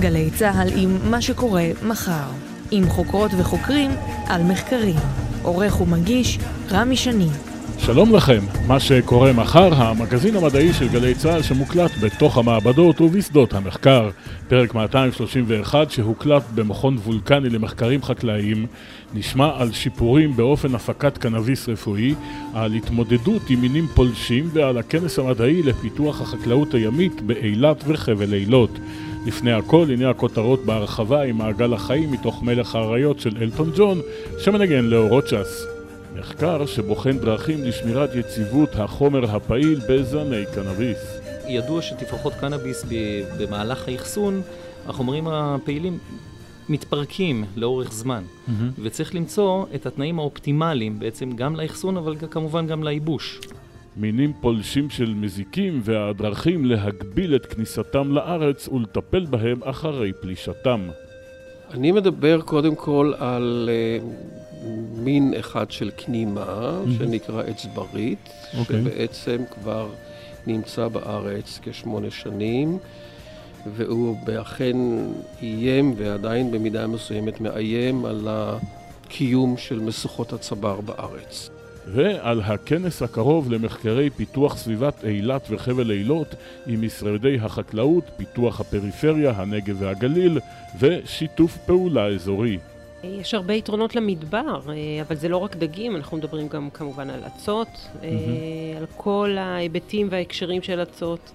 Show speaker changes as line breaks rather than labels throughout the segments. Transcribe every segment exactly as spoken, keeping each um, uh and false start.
גלי צהל עם מה שקורה מחר. עם חוקרות וחוקרים על מחקרים. עורך ומגיש רמי שני.
שלום לכם, מה שקורה מחר, המגזין המדעי של גלי צהל שמוקלט בתוך המעבדות ובשדות המחקר. פרק מאתיים שלושים ואחת שהוקלט במכון וולקני למחקרים חקלאיים, נשמע על שיפורים באופן הפקת קנאביס רפואי, על התמודדות עם מינים פולשים ועל הכנס המדעי לפיתוח החקלאות הימית באילת וחבל אילות. לפני הכל, הנה הכותרות בהרחבה עם מעגל החיים מתוך מלך האריות של אלטון ג'ון, שמנגן לאורות שס. מחקר שבוחן דרכים לשמירת יציבות החומר הפעיל בזני קנאביס.
ידוע שתפרחות קנאביס במהלך האחסון, החומרים הפעילים מתפרקים לאורך זמן. Mm-hmm. וצריך למצוא את התנאים האופטימליים בעצם גם לאחסון, אבל כמובן גם לייבוש.
מינים פולשים של מזיקים והדרכים להגביל את כניסתם לארץ ולטפל בהם אחרי פלישתם.
אני מדבר קודם כל על uh, מין אחד של קנימה, mm-hmm. שנקרא אצברית, okay. שבעצם כבר נמצא בארץ כשמונה שנים, והוא באכן איים ועדיין במידה מסוימת מאיים על הקיום של משוכות הצבר בארץ.
ועל הכנס הקרוב למחקרי פיתוח סביבת אילת וחבל אילות עם משרדי החקלאות, פיתוח הפריפריה, הנגב והגליל ושיתוף פעולה אזורי.
יש הרבה יתרונות למדבר, אבל זה לא רק דגים, אנחנו מדברים גם כמובן על עצות, mm-hmm. על כל ההיבטים וההקשרים של עצות,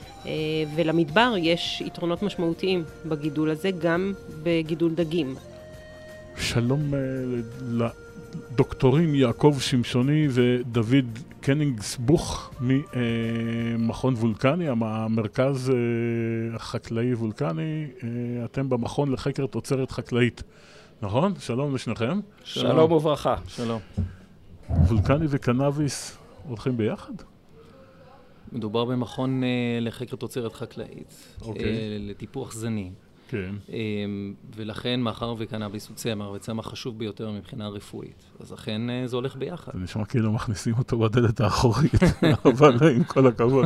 ולמדבר יש יתרונות משמעותיים בגידול הזה, גם בגידול דגים. שלום
ל... דוקטורים יעקב שמשוני ודוד קנינגסבוך ממכון וולקני, המרכז החקלאי וולקני. אתם במכון לחקר תוצרת חקלאית, נכון? שלום לשניכם.
שלום, שלום וברכה. שלום.
וולקני וקנאביס הולכים ביחד?
מדובר במכון לחקר תוצרת חקלאית, okay. לטיפוח זנים. כן. ולכן מאחר וקנאביס הוא צמח, וצמח חשוב ביותר מבחינה רפואית. אז אכן זה הולך ביחד.
זה נשמע כאילו מכניסים אותו בדלת האחורית, אבל עם כל הכבוד.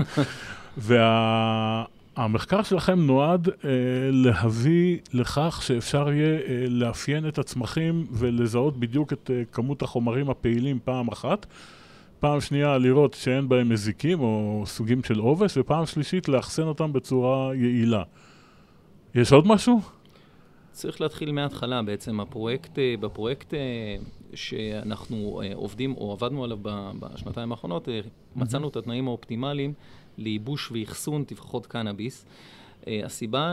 והמחקר שלכם נועד להביא לכך שאפשר יהיה לאפיין את הצמחים ולזהות בדיוק את כמות החומרים הפעילים פעם אחת. פעם שנייה לראות שאין בהם מזיקים או סוגים של עובש, ופעם שלישית לאחסן אותם בצורה יעילה. יש עוד משהו?
צריך להתחיל מההתחלה בעצם. הפרויקט, בפרויקט שאנחנו עובדים או עבדנו עליו בשנתיים האחרונות, מצאנו את התנאים האופטימליים לייבוש ואחסון תפרחות קנאביס. הסיבה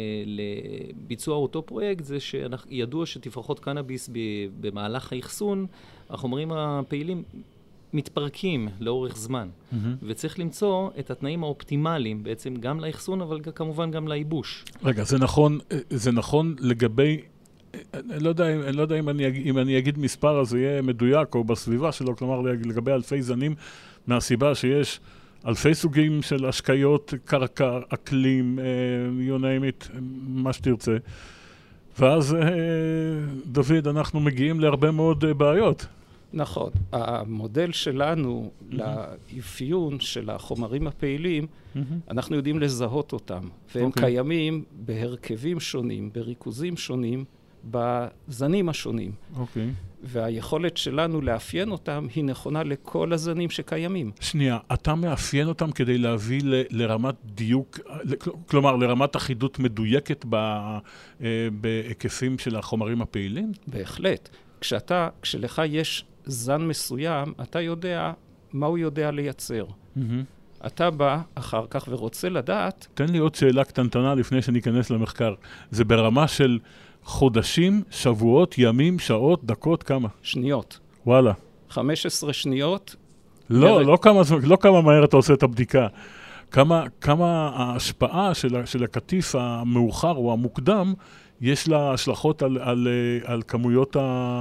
לביצוע אותו פרויקט זה שידוע שתפרחות קנאביס במהלך האחסון, החומרים הפעילים מתפרקים לאורך זמן, mm-hmm. וצריך למצוא את התנאים האופטימליים בעצם גם לאחסון, אבל כמובן גם לייבוש.
רגע, זה נכון, זה נכון לגבי, אני לא יודע, אני לא יודע אם, אני, אם אני אגיד מספר, אז זה יהיה מדויק או בסביבה שלו, כלומר לגבי אלפי זנים, מהסיבה שיש אלפי סוגים של השקיות, קרקע, אקלים, you name it, מה שתרצה. ואז, דוד, אנחנו מגיעים להרבה מאוד בעיות.
נכון. המודל שלנו mm-hmm. לאפיון של החומרים הפעילים, mm-hmm. אנחנו יודעים לזהות אותם, והם okay. קיימים בהרכבים שונים, בריכוזים שונים, בזנים השונים. Okay. והיכולת שלנו לאפיין אותם היא נכונה לכל הזנים שקיימים.
שנייה, אתה מאפיין אותם כדי להביא ל- לרמת דיוק, כלומר לרמת אחידות מדויקת ב- בהיקפים של החומרים הפעילים?
בהחלט. כשאתה, כשלך יש זן מסוים, אתה יודע מה הוא יודע לייצר. Mm-hmm. אתה בא אחר כך ורוצה לדעת...
תן לי עוד שאלה קטנטנה לפני שניכנס למחקר. זה ברמה של חודשים, שבועות, ימים, שעות, דקות, כמה?
שניות.
וואלה.
חמש עשרה שניות.
לא, ירד... לא, כמה, לא כמה מהר אתה עושה את הבדיקה. כמה, כמה ההשפעה של, של הקטיף המאוחר או המוקדם, יש לה השלכות על, על, על כמויות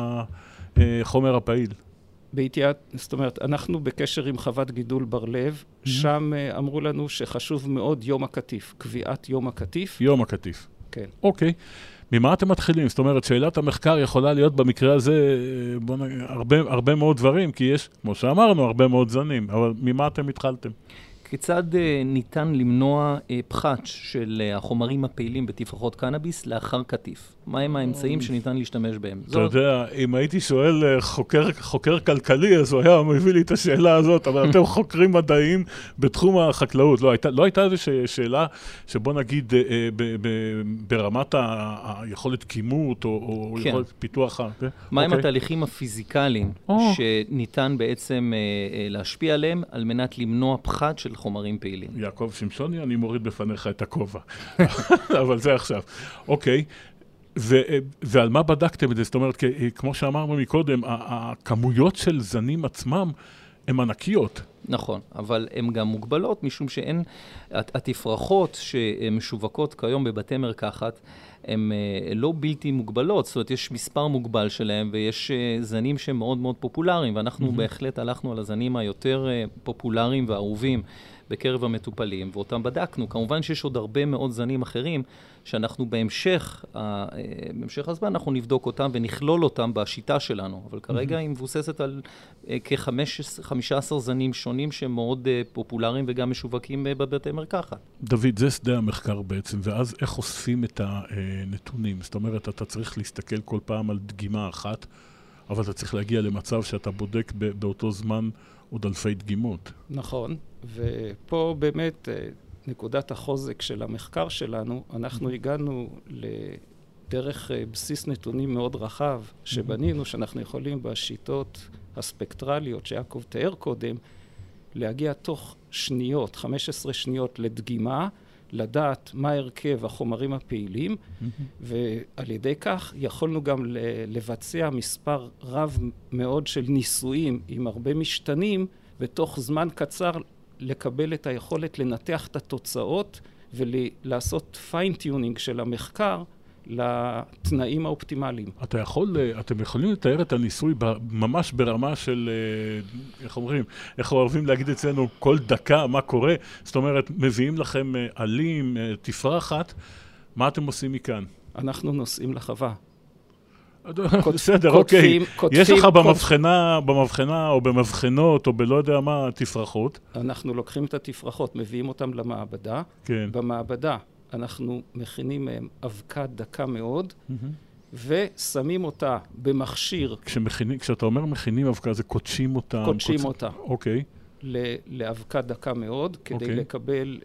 החומר הפעיל.
בהתייעד, זאת אומרת, אנחנו בקשר עם חוות גידול בר-לב, mm-hmm. שם uh, אמרו לנו שחשוב מאוד יום הקטיף, קביעת יום הקטיף.
יום הקטיף.
כן.
אוקיי. ממה אתם מתחילים? זאת אומרת, שאלת המחקר יכולה להיות במקרה הזה בוא נ... הרבה, הרבה מאוד דברים, כי יש, כמו שאמרנו, הרבה מאוד זנים, אבל ממה אתם התחלתם?
כיצד ניתן למנוע פחת של החומרים הפעילים בתפרחות קנאביס לאחר קטיף? מהם האמצעים שניתן להשתמש בהם?
אתה יודע, אם הייתי שואל חוקר, חוקר כלכלי, אז הוא היה מביא לי את השאלה הזאת, אבל אתם חוקרים מדעיים בתחום החקלאות. לא הייתה, לא הייתה איזו שאלה שבוא נגיד ברמת היכולת כימות או
כן.
יכולת פיתוח.
מהם
אוקיי.
התהליכים הפיזיקליים
Oh.
שניתן בעצם להשפיע עליהם על מנת למנוע פחת של חומרים פעילים?
יעקב שמשוני, אני מוריד בפניך את הכובע. אבל זה עכשיו. אוקיי. ו- ועל מה בדקתם את זה? זאת אומרת, כ- כמו שאמרנו מקודם, הכמויות של זנים עצמם הן ענקיות.
נכון, אבל הן גם מוגבלות, משום שהן, התפרחות שמשווקות כיום בבתי מרקחת, הן לא בלתי מוגבלות, זאת אומרת, יש מספר מוגבל שלהם, ויש זנים שהם מאוד מאוד פופולריים, ואנחנו mm-hmm. בהחלט הלכנו על הזנים היותר פופולריים ואהובים בקרב המטופלים, ואותם בדקנו. כמובן שיש עוד הרבה מאוד זנים אחרים, שאנחנו בהמשך, בהמשך הזמן, אנחנו נבדוק אותם ונכלול אותם בשיטה שלנו, אבל כרגע mm-hmm. היא מבוססת על כ-חמישה עשר זנים שונים שהם מאוד פופולריים וגם משווקים בבתי מרקחת.
דוד, זה שדה המחקר בעצם, ואז איך אוספים את הנתונים? זאת אומרת, אתה צריך להסתכל כל פעם על דגימה אחת, אבל אתה צריך להגיע למצב שאתה בודק באותו זמן עוד אלפי דגימות.
נכון, ופה באמת נקודת החוזק של המחקר שלנו, אנחנו הגענו לדרך בסיס נתונים מאוד רחב, שבנינו שאנחנו יכולים בשיטות הספקטרליות שיעקב תיאר קודם, להגיע תוך שניות, חמש עשרה שניות לדגימה, לדעת מה הרכב החומרים הפעילים, ועל ידי כך יכולנו גם לבצע מספר רב מאוד של ניסויים עם הרבה משתנים, בתוך זמן קצר לקבל את היכולת לנתח את התוצאות ולעשות פיינטיונינג של המחקר לתנאים האופטימליים.
אתה יכול, אתם יכולים לתאר את הניסוי ממש ברמה של, איך אומרים, איך אוהבים להגיד אצלנו, כל דקה מה קורה? זאת אומרת, מביאים לכם עלים, תפרחת, מה אתם עושים מכאן?
אנחנו נוסעים לחווה.
בסדר, אוקיי. יש לך במבחנה, במבחנה או במבחנות או בלא יודע מה, תפרחות?
אנחנו לוקחים את התפרחות, מביאים אותם למעבדה.
כן.
במעבדה אנחנו מכינים מהם אבקה דקה מאוד, ושמים אותה במכשיר.
כשמכינים, כשאתה אומר מכינים אבקה, זה קודשים אותה?
קודשים אותה.
אוקיי.
לאבקה דקה מאוד, כדי לקבל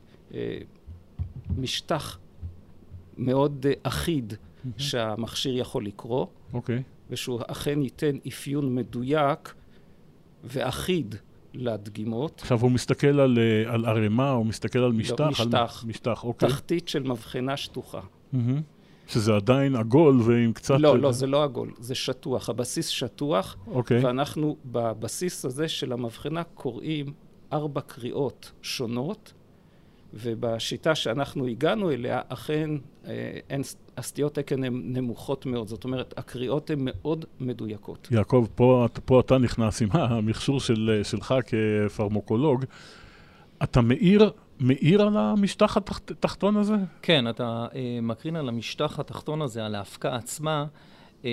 משטח מאוד אחיד, שהמכשיר יכול לקרוא,
אוקיי.
ושהוא אכן ייתן אפיון מדויק ואחיד לדגימות.
עכשיו הוא מסתכל על, על ערימה, הוא מסתכל על משטח?
לא, משטח.
על משטח, אוקיי.
תחתית של מבחנה שטוחה.
Mm-hmm. שזה עדיין עגול ועם קצת...
לא, לא, זה לא עגול, זה שטוח. הבסיס שטוח,
אוקיי.
ואנחנו בבסיס הזה של המבחנה קוראים ארבע קריאות שונות, ובשיטה שאנחנו הגענו אליה, אכן אין, הסטיות תקן הן נמוכות מאוד. זאת אומרת, הקריאות הן מאוד מדויקות.
יעקב, פה, פה אתה נכנס עם המכשור של, שלך כפרמוקולוג. אתה מאיר, מאיר על המשטח התחתון הזה?
כן, אתה אה, מקרין על המשטח התחתון הזה, על ההפקה עצמה, אה,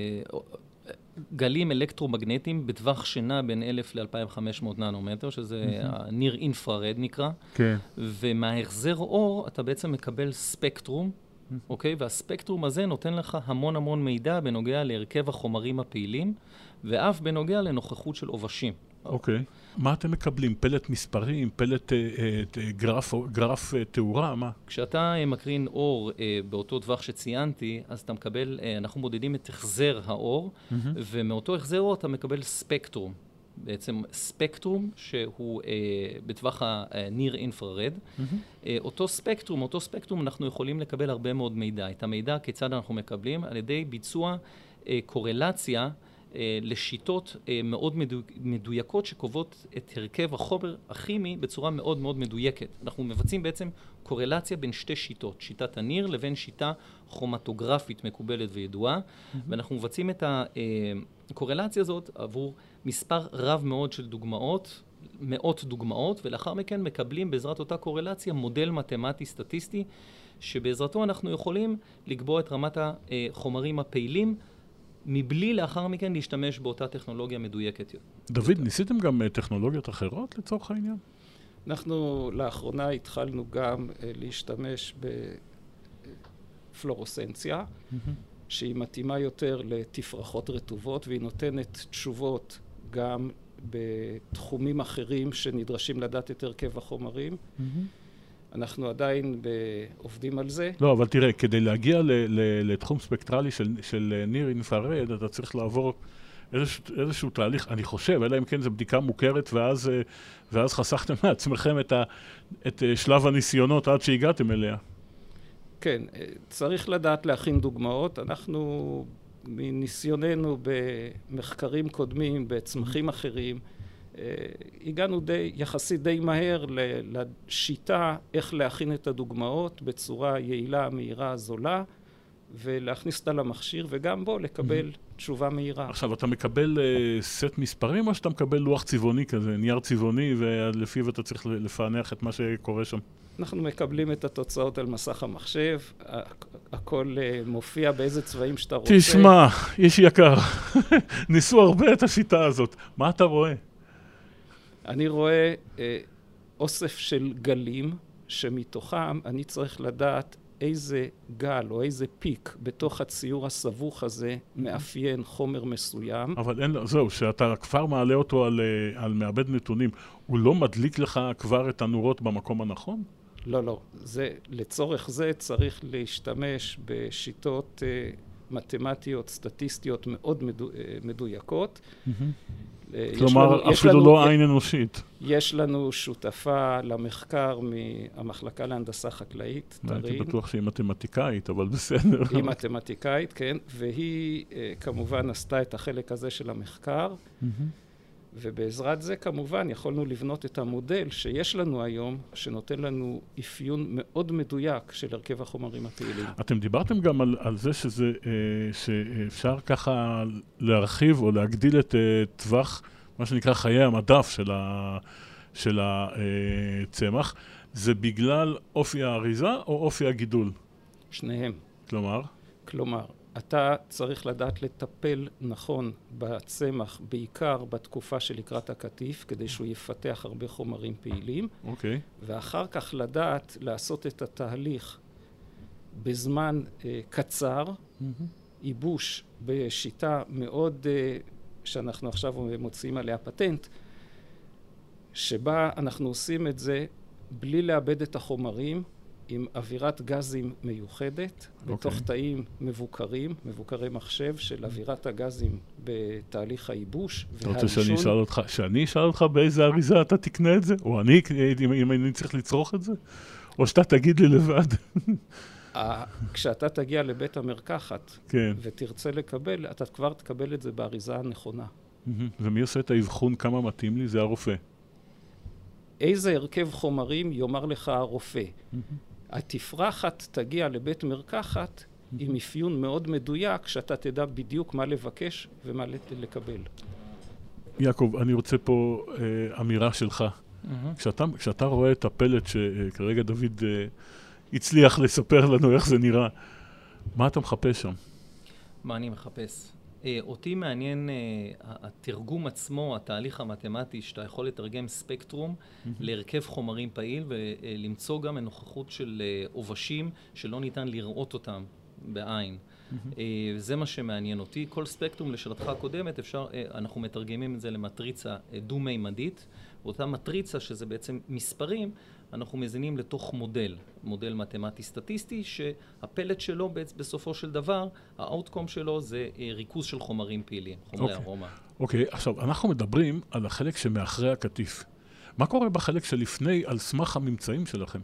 גלים אלקטרומגנטיים בטווח שינה בין אלף ל-אלפיים וחמש מאות ננומטר, שזה הניר אינפרארד נקרא.
כן.
ומההחזר אור אתה בעצם מקבל ספקטרום, אוקיי? והספקטרום הזה נותן לך המון המון מידע בנוגע להרכב החומרים הפעילים, ואף בנוגע לנוכחות של עובשים.
אוקיי. מה אתם מקבלים? פלט מספרים, פלט גרף, גרף תאורה, מה?
כשאתה מקרין אור באותו טווח שציינתי, אז אתה מקבל, אנחנו מודדים את החזר האור, ומאותו החזר אור אתה מקבל ספקטרום. בעצם ספקטרום שהוא בטווח הניר אינפרארד. אותו ספקטרום, אותו ספקטרום אנחנו יכולים לקבל הרבה מאוד מידע. את המידע כיצד אנחנו מקבלים? על ידי ביצוע קורלציה לשיטות מאוד מדויקות שקובעות את הרכב החומר הכימי בצורה מאוד מאוד מדויקת. אנחנו מבצעים בעצם קורלציה בין שתי שיטות, שיטת הניר לבין שיטה כרומטוגרפית מקובלת וידועה, ואנחנו מבצעים את הקורלציה הזאת עבור מספר רב מאוד של דוגמאות, מאות דוגמאות, ולאחר מכן מקבלים בעזרת אותה קורלציה מודל מתמטי סטטיסטי, שבעזרתו אנחנו יכולים לקבוע את רמת החומרים הפעילים, מבלי לאחר מכן להשתמש באותה טכנולוגיה מדויקת.
דוד, ניסיתם גם טכנולוגיות אחרות לצורך העניין?
אנחנו לאחרונה התחלנו גם להשתמש בפלורוסנציה, שהיא מתאימה יותר לתפרחות רטובות, והיא נותנת תשובות גם בתחומים אחרים שנדרשים לדעת את הרכב החומרים. אנחנו עדיין עובדים על זה.
לא, אבל תראה, כדי להגיע לתחום ספקטרלי של ניר אינפרד, אתה צריך לעבור איזשהו, איזשהו תהליך, אני חושב, אלא אם כן זו בדיקה מוכרת, ואז, ואז חסכתם מעצמכם את, ה, את שלב הניסיונות עד שהגעתם אליה.
כן, צריך לדעת להכין דוגמאות. אנחנו, מניסיוננו במחקרים קודמים, בצמחים אחרים, הגענו די, יחסית די מהר לשיטה איך להכין את הדוגמאות בצורה יעילה, מהירה, זולה, ולהכניס אותה למכשיר, וגם בו לקבל תשובה מהירה.
עכשיו, אתה מקבל uh, סט מספרים, או שאתה מקבל לוח צבעוני כזה, נייר צבעוני, ולפיו אתה צריך לפענח את מה שקורה שם?
אנחנו מקבלים את התוצאות על מסך המחשב, הכל uh, מופיע באיזה צבעים שאתה רוצה.
תשמע, איש יקר, ניסו הרבה את השיטה הזאת. מה אתה רואה?
אני רואה uh, אוסף של גלים, שמתוכם אני צריך לדעת איזה גל או איזה פיק בתוך הציור הסבוך הזה מאפיין חומר מסוים. אבל
אין, זהו, שאתה כבר מעלה אותו על, על מעבד נתונים, הוא לא מדליק לך כבר את הנורות במקום הנכון?
לא, לא. זה, לצורך זה צריך להשתמש בשיטות uh, מתמטיות, סטטיסטיות מאוד מדו, uh, מדויקות.
כלומר, אפילו לא עין אנושית.
יש לנו שותפה למחקר מהמחלקה להנדסה חקלאית, תרין.
הייתי בטוח שהיא מתמטיקאית, אבל בסדר.
היא מתמטיקאית, כן, והיא כמובן עשתה את החלק הזה של המחקר, ובעזרת זה כמובן יכולנו לבנות את המודל שיש לנו היום, שנותן לנו אפיון מאוד מדויק של הרכב החומרים הפעילים.
אתם דיברתם גם על, על זה שזה, שאפשר ככה להרחיב או להגדיל את טווח, מה שנקרא חיי המדף של, ה, של הצמח. זה בגלל אופי האריזה או אופי הגידול?
שניהם.
כלומר?
כלומר, אתה צריך לדעת לטפל נכון בצמח, בעיקר בתקופה שלקראת הקטיף, כדי שהוא יפתח הרבה חומרים פעילים.
אוקיי.
ואחר כך לדעת לעשות את התהליך בזמן אה, קצר, mm-hmm. ייבוש בשיטה מאוד, אה, שאנחנו עכשיו מוציאים עליה פטנט, שבה אנחנו עושים את זה בלי לאבד את החומרים, עם אווירת גזים מיוחדת, okay. בתוך תאים מבוקרים, מבוקרי מחשב של אווירת הגזים בתהליך הייבוש
והעישון. אתה רוצה שאני אשאל אותך, שאני אשאל אותך באיזה אריזה אתה תקנה את זה? או אני, אם, אם אני צריך לצרוך את זה? או שאתה תגיד לי לבד?
כשאתה תגיע לבית המרקחת
כן.
ותרצה לקבל, אתה כבר תקבל את זה באריזה הנכונה.
ומי עושה את האבחון כמה מתאים לי? זה הרופא.
איזה הרכב חומרים יאמר לך הרופא? התפרחת תגיע לבית מרקחת עם אפיון מאוד מדויק, שאתה תדע בדיוק מה לבקש ומה לקבל.
יעקב, אני רוצה פה אה, אמירה שלך. כשאתה, כשאתה רואה את הפלט שכרגע דוד אה, הצליח לספר לנו איך זה נראה, מה אתה מחפש שם?
מה אני מחפש? אותי מעניין התרגום עצמו, התהליך המתמטי, שאתה יכול לתרגם ספקטרום להרכב חומרים פעיל ולמצוא גם הנוכחות של עובשים שלא ניתן לראות אותם בעין. זה מה שמעניין אותי. כל ספקטרום לשאלתך הקודמת, אפשר, אנחנו מתרגמים את זה למטריצה דו-מימדית, ואותה מטריצה שזה בעצם מספרים, אנחנו מזינים לתוך מודל, מודל מתמטי-סטטיסטי, שהפלט שלו בסופו של דבר, האוטקום שלו זה ריכוז של חומרים פעילים, חומרי ארומה.
אוקיי, עכשיו, אנחנו מדברים על החלק שמאחרי הקטיף. מה קורה בחלק שלפני על סמך הממצאים שלכם?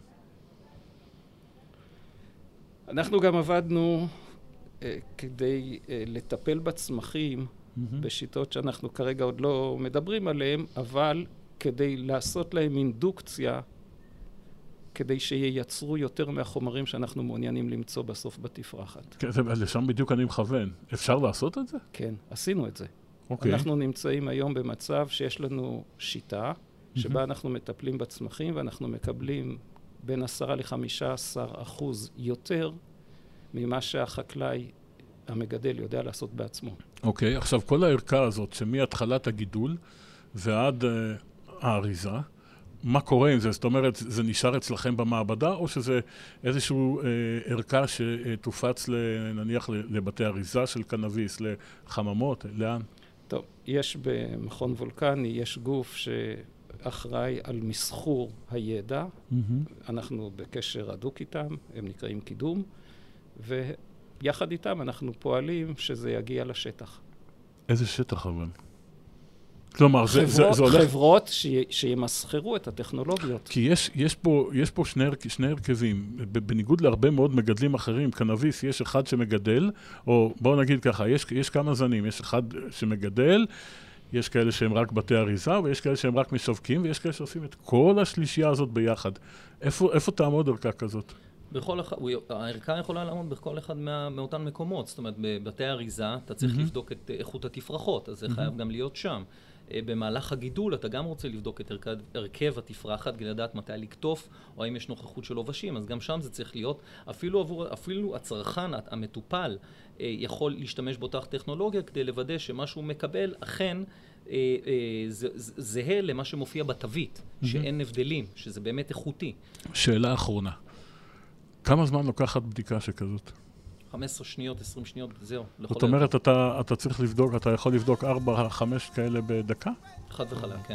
אנחנו גם עבדנו אה, כדי אה, לטפל בצמחים, mm-hmm. בשיטות שאנחנו כרגע עוד לא מדברים עליהם, אבל כדי לעשות להם אינדוקציה, כדי שייצרו יותר מהחומרים שאנחנו מעוניינים למצוא בסוף בתפרחת.
כן, לשם בדיוק אני מכוון. אפשר לעשות את זה?
כן, עשינו את זה.
אוקיי.
אנחנו נמצאים היום במצב שיש לנו שיטה, שבה אנחנו מטפלים בצמחים, ואנחנו מקבלים בין עשרה לחמישה עשר אחוז יותר ממה שהחקלאי המגדל יודע לעשות בעצמו.
אוקיי, עכשיו כל הערכה הזאת, שמהתחלת הגידול ועד uh, האריזה, מה קורה עם זה? זאת אומרת, זה נשאר אצלכם במעבדה, או שזה איזשהו אה, ערכה שתופץ נניח לבתי אריזה של קנאביס, לחממות, לאן?
טוב, יש במכון וולקני, יש גוף שאחראי על מסחור הידע. Mm-hmm. אנחנו בקשר הדוק איתם, הם נקראים קידום, ויחד איתם אנחנו פועלים שזה יגיע לשטח.
איזה שטח אבל? כלומר,
חברות,
זה, זה, זה הולך...
חברות ש... שימסחרו את הטכנולוגיות.
כי יש, יש פה, יש פה שני, שני הרכבים. בניגוד להרבה מאוד מגדלים אחרים, קנאביס, יש אחד שמגדל, או בואו נגיד ככה, יש, יש כמה זנים. יש אחד שמגדל, יש כאלה שהם רק בתי אריזה, ויש כאלה שהם רק משווקים, ויש כאלה שעושים את כל השלישייה הזאת ביחד. איפה, איפה תעמוד ערכה כזאת?
בכל אחד, הערכה יכולה לעמוד בכל אחד מה, מאותן מקומות. זאת אומרת, בבתי אריזה אתה צריך mm-hmm. לבדוק את איכות התפרחות, אז זה mm-hmm. חייב גם להיות שם. במהלך הגידול אתה גם רוצה לבדוק את הרכב, הרכב התפרחת, כדי לדעת מתי לקטוף, או האם יש נוכחות של עובשים, אז גם שם זה צריך להיות, אפילו, עבור, אפילו הצרכן, המטופל, יכול להשתמש באותה טכנולוגיה, כדי לוודא שמה שהוא מקבל אכן זהה למה שמופיע בתווית, mm-hmm. שאין הבדלים, שזה באמת איכותי. שאלה
אחרונה. כמה זמן לוקחת בדיקה שכזאת?
חמש עשרה שניות, עשרים שניות, זהו.
זאת אומרת, אתה, אתה צריך לבדוק, אתה יכול לבדוק ארבע, חמש כאלה בדקה?
חד וחלק, כן.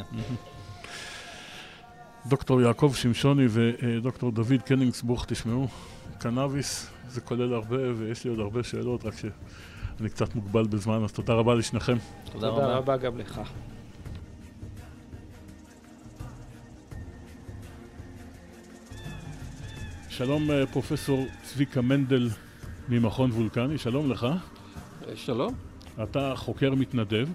דוקטור יעקב שמשוני ודוקטור דוד קניגסבוך, תשמעו, קנאביס זה כולל הרבה, ויש לי עוד הרבה שאלות, רק שאני קצת מוגבל בזמן, אז תודה רבה לשניכם.
תודה רבה. תודה רבה גם לך.
שלום פרופסור צביקה מנדל ממכון וולקני, שלום לך.
שלום.
אתה חוקר מתנדב,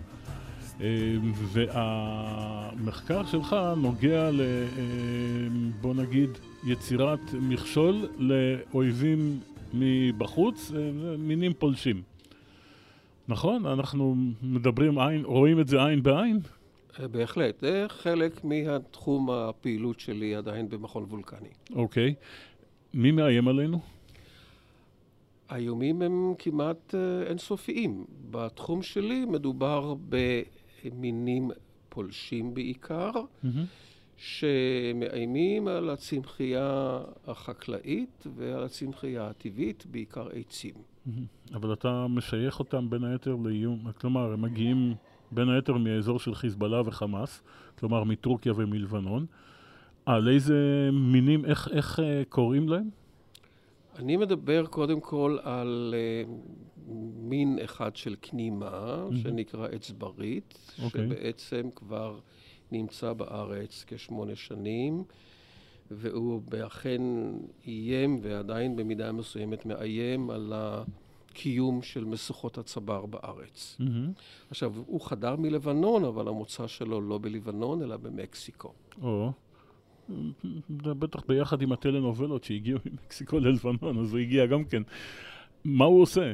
והמחקר שלך נוגע ל, בוא נגיד, יצירת מכשול לאויבים מבחוץ, מינים פולשים. נכון? אנחנו מדברים עין, רואים את זה עין בעין?
בהחלט. זה חלק מהתחום הפעילות שלי עדיין במכון וולקני.
אוקיי. מי מאיים עלינו?
האיומים הם כמעט אינסופיים. בתחום שלי מדובר במינים פולשים בעיקר, mm-hmm. שמאיימים על הצמחייה החקלאית ועל הצמחייה הטבעית, בעיקר עצים.
Mm-hmm. אבל אתה משייך אותם בין היתר לאיום, כלומר, הם מגיעים בין היתר מאזור של חיזבאללה וחמאס, כלומר מטורקיה ומלבנון. על איזה מינים, איך, איך קוראים להם?
אני מדבר קודם כל על uh, מין אחד של כנימה, mm-hmm. שנקרא אצברית, okay. שבעצם כבר נמצא בארץ כשמונה שנים, והוא באכן איים ועדיין במידה מסוימת מאיים על הקיום של משוכות הצבר בארץ. Mm-hmm. עכשיו, הוא חדר מלבנון, אבל המוצא שלו לא בלבנון, אלא במקסיקו.
או. Oh. בטח ביחד עם הטלנובלות שהגיעו ממקסיקו ללבנון, אז הוא הגיע גם כן. מה הוא עושה?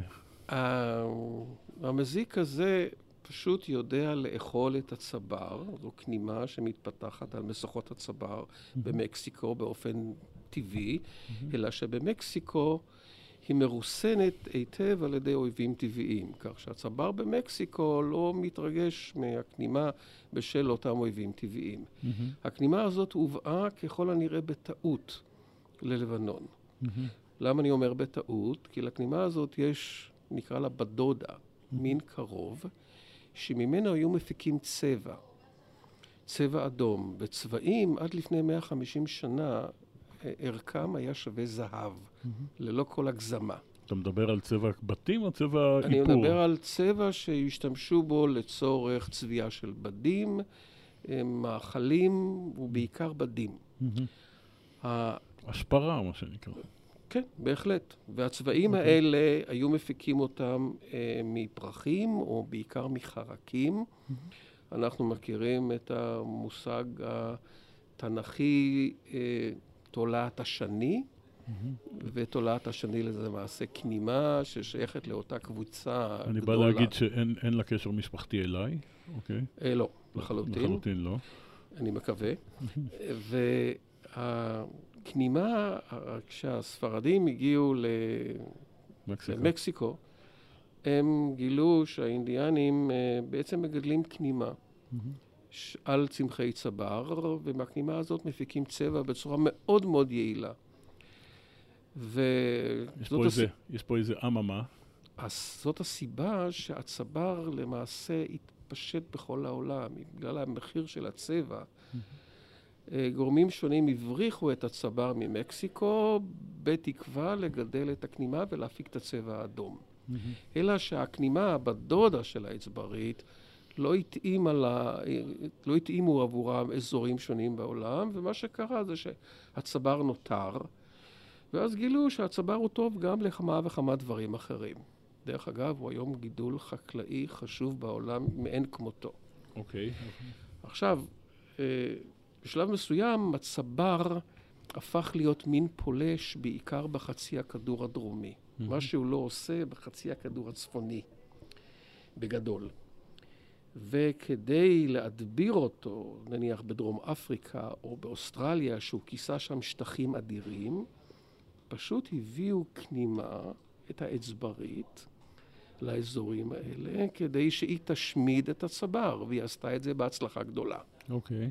המזיק הזה פשוט יודע לאכול את הצבר, זו כנימה שמתפתחת על משוכות הצבר במקסיקו באופן טבעי, אלא שבמקסיקו היא מרוסנת היטב על ידי אויבים טבעיים, כך שהצבר במקסיקו לא מתרגש מהכנימה בשל אותם אויבים טבעיים. Mm-hmm. הכנימה הזאת הובאה ככל הנראה בטעות ללבנון. Mm-hmm. למה אני אומר בטעות? כי לכנימה הזאת יש, נקרא לה בדודה, mm-hmm. מין קרוב, שממנו היו מפיקים צבע, צבע אדום. בצבעים עד לפני מאה וחמישים שנה, ערכם היה שווה זהב, mm-hmm. ללא כל הגזמה.
אתה מדבר על צבע בתים או צבע
אני
איפור?
אני מדבר על צבע שהשתמשו בו לצורך צביעה של בדים, מאכלים ובעיקר בדים.
Mm-hmm. השפרה, מה שנקרא.
כן, בהחלט. והצבעים okay. האלה היו מפיקים אותם אה, מפרחים או בעיקר מחרקים. Mm-hmm. אנחנו מכירים את המושג התנ"כי, אה, תולעת השני, mm-hmm. ותולעת השני לזה מעשה כנימה ששייכת לאותה קבוצה
אני
גדולה.
אני בא להגיד שאין לה קשר משפחתי אליי, אוקיי?
אה, לא, לחלוטין.
לחלוטין לא.
אני מקווה. והכנימה, כשהספרדים הגיעו למקסיקו, הם גילו שהאינדיאנים בעצם מגדלים כנימה, mm-hmm. על צמחי צבר, ומהכנימה הזאת מפיקים צבע בצורה מאוד מאוד יעילה.
יש פה, הס... איזה, יש פה איזה אממה.
אז זאת הסיבה שהצבר למעשה התפשט בכל העולם, בגלל המחיר של הצבע. גורמים שונים הבריחו את הצבר ממקסיקו בתקווה לגדל את הכנימה ולהפיק את הצבע האדום. אלא שהכנימה בדודה של האצברית לא התאים על ה... לא התאימו עבורם אזורים שונים בעולם, ומה שקרה זה שהצבר נותר, ואז גילו שהצבר הוא טוב גם לכמה וכמה דברים אחרים. דרך אגב, הוא היום גידול חקלאי חשוב בעולם מאין כמותו.
אוקיי.
עכשיו, בשלב מסוים, הצבר הפך להיות מין פולש בעיקר בחצי הכדור הדרומי. Mm-hmm. מה שהוא לא עושה בחצי הכדור הצפוני, בגדול. וכדי להדביר אותו, נניח בדרום אפריקה או באוסטרליה, שהוא כיסה שם שטחים אדירים, פשוט הביאו כנימה, את האצברית, לאזורים האלה, כדי שהיא תשמיד את הצבר, והיא עשתה את זה בהצלחה גדולה.
אוקיי.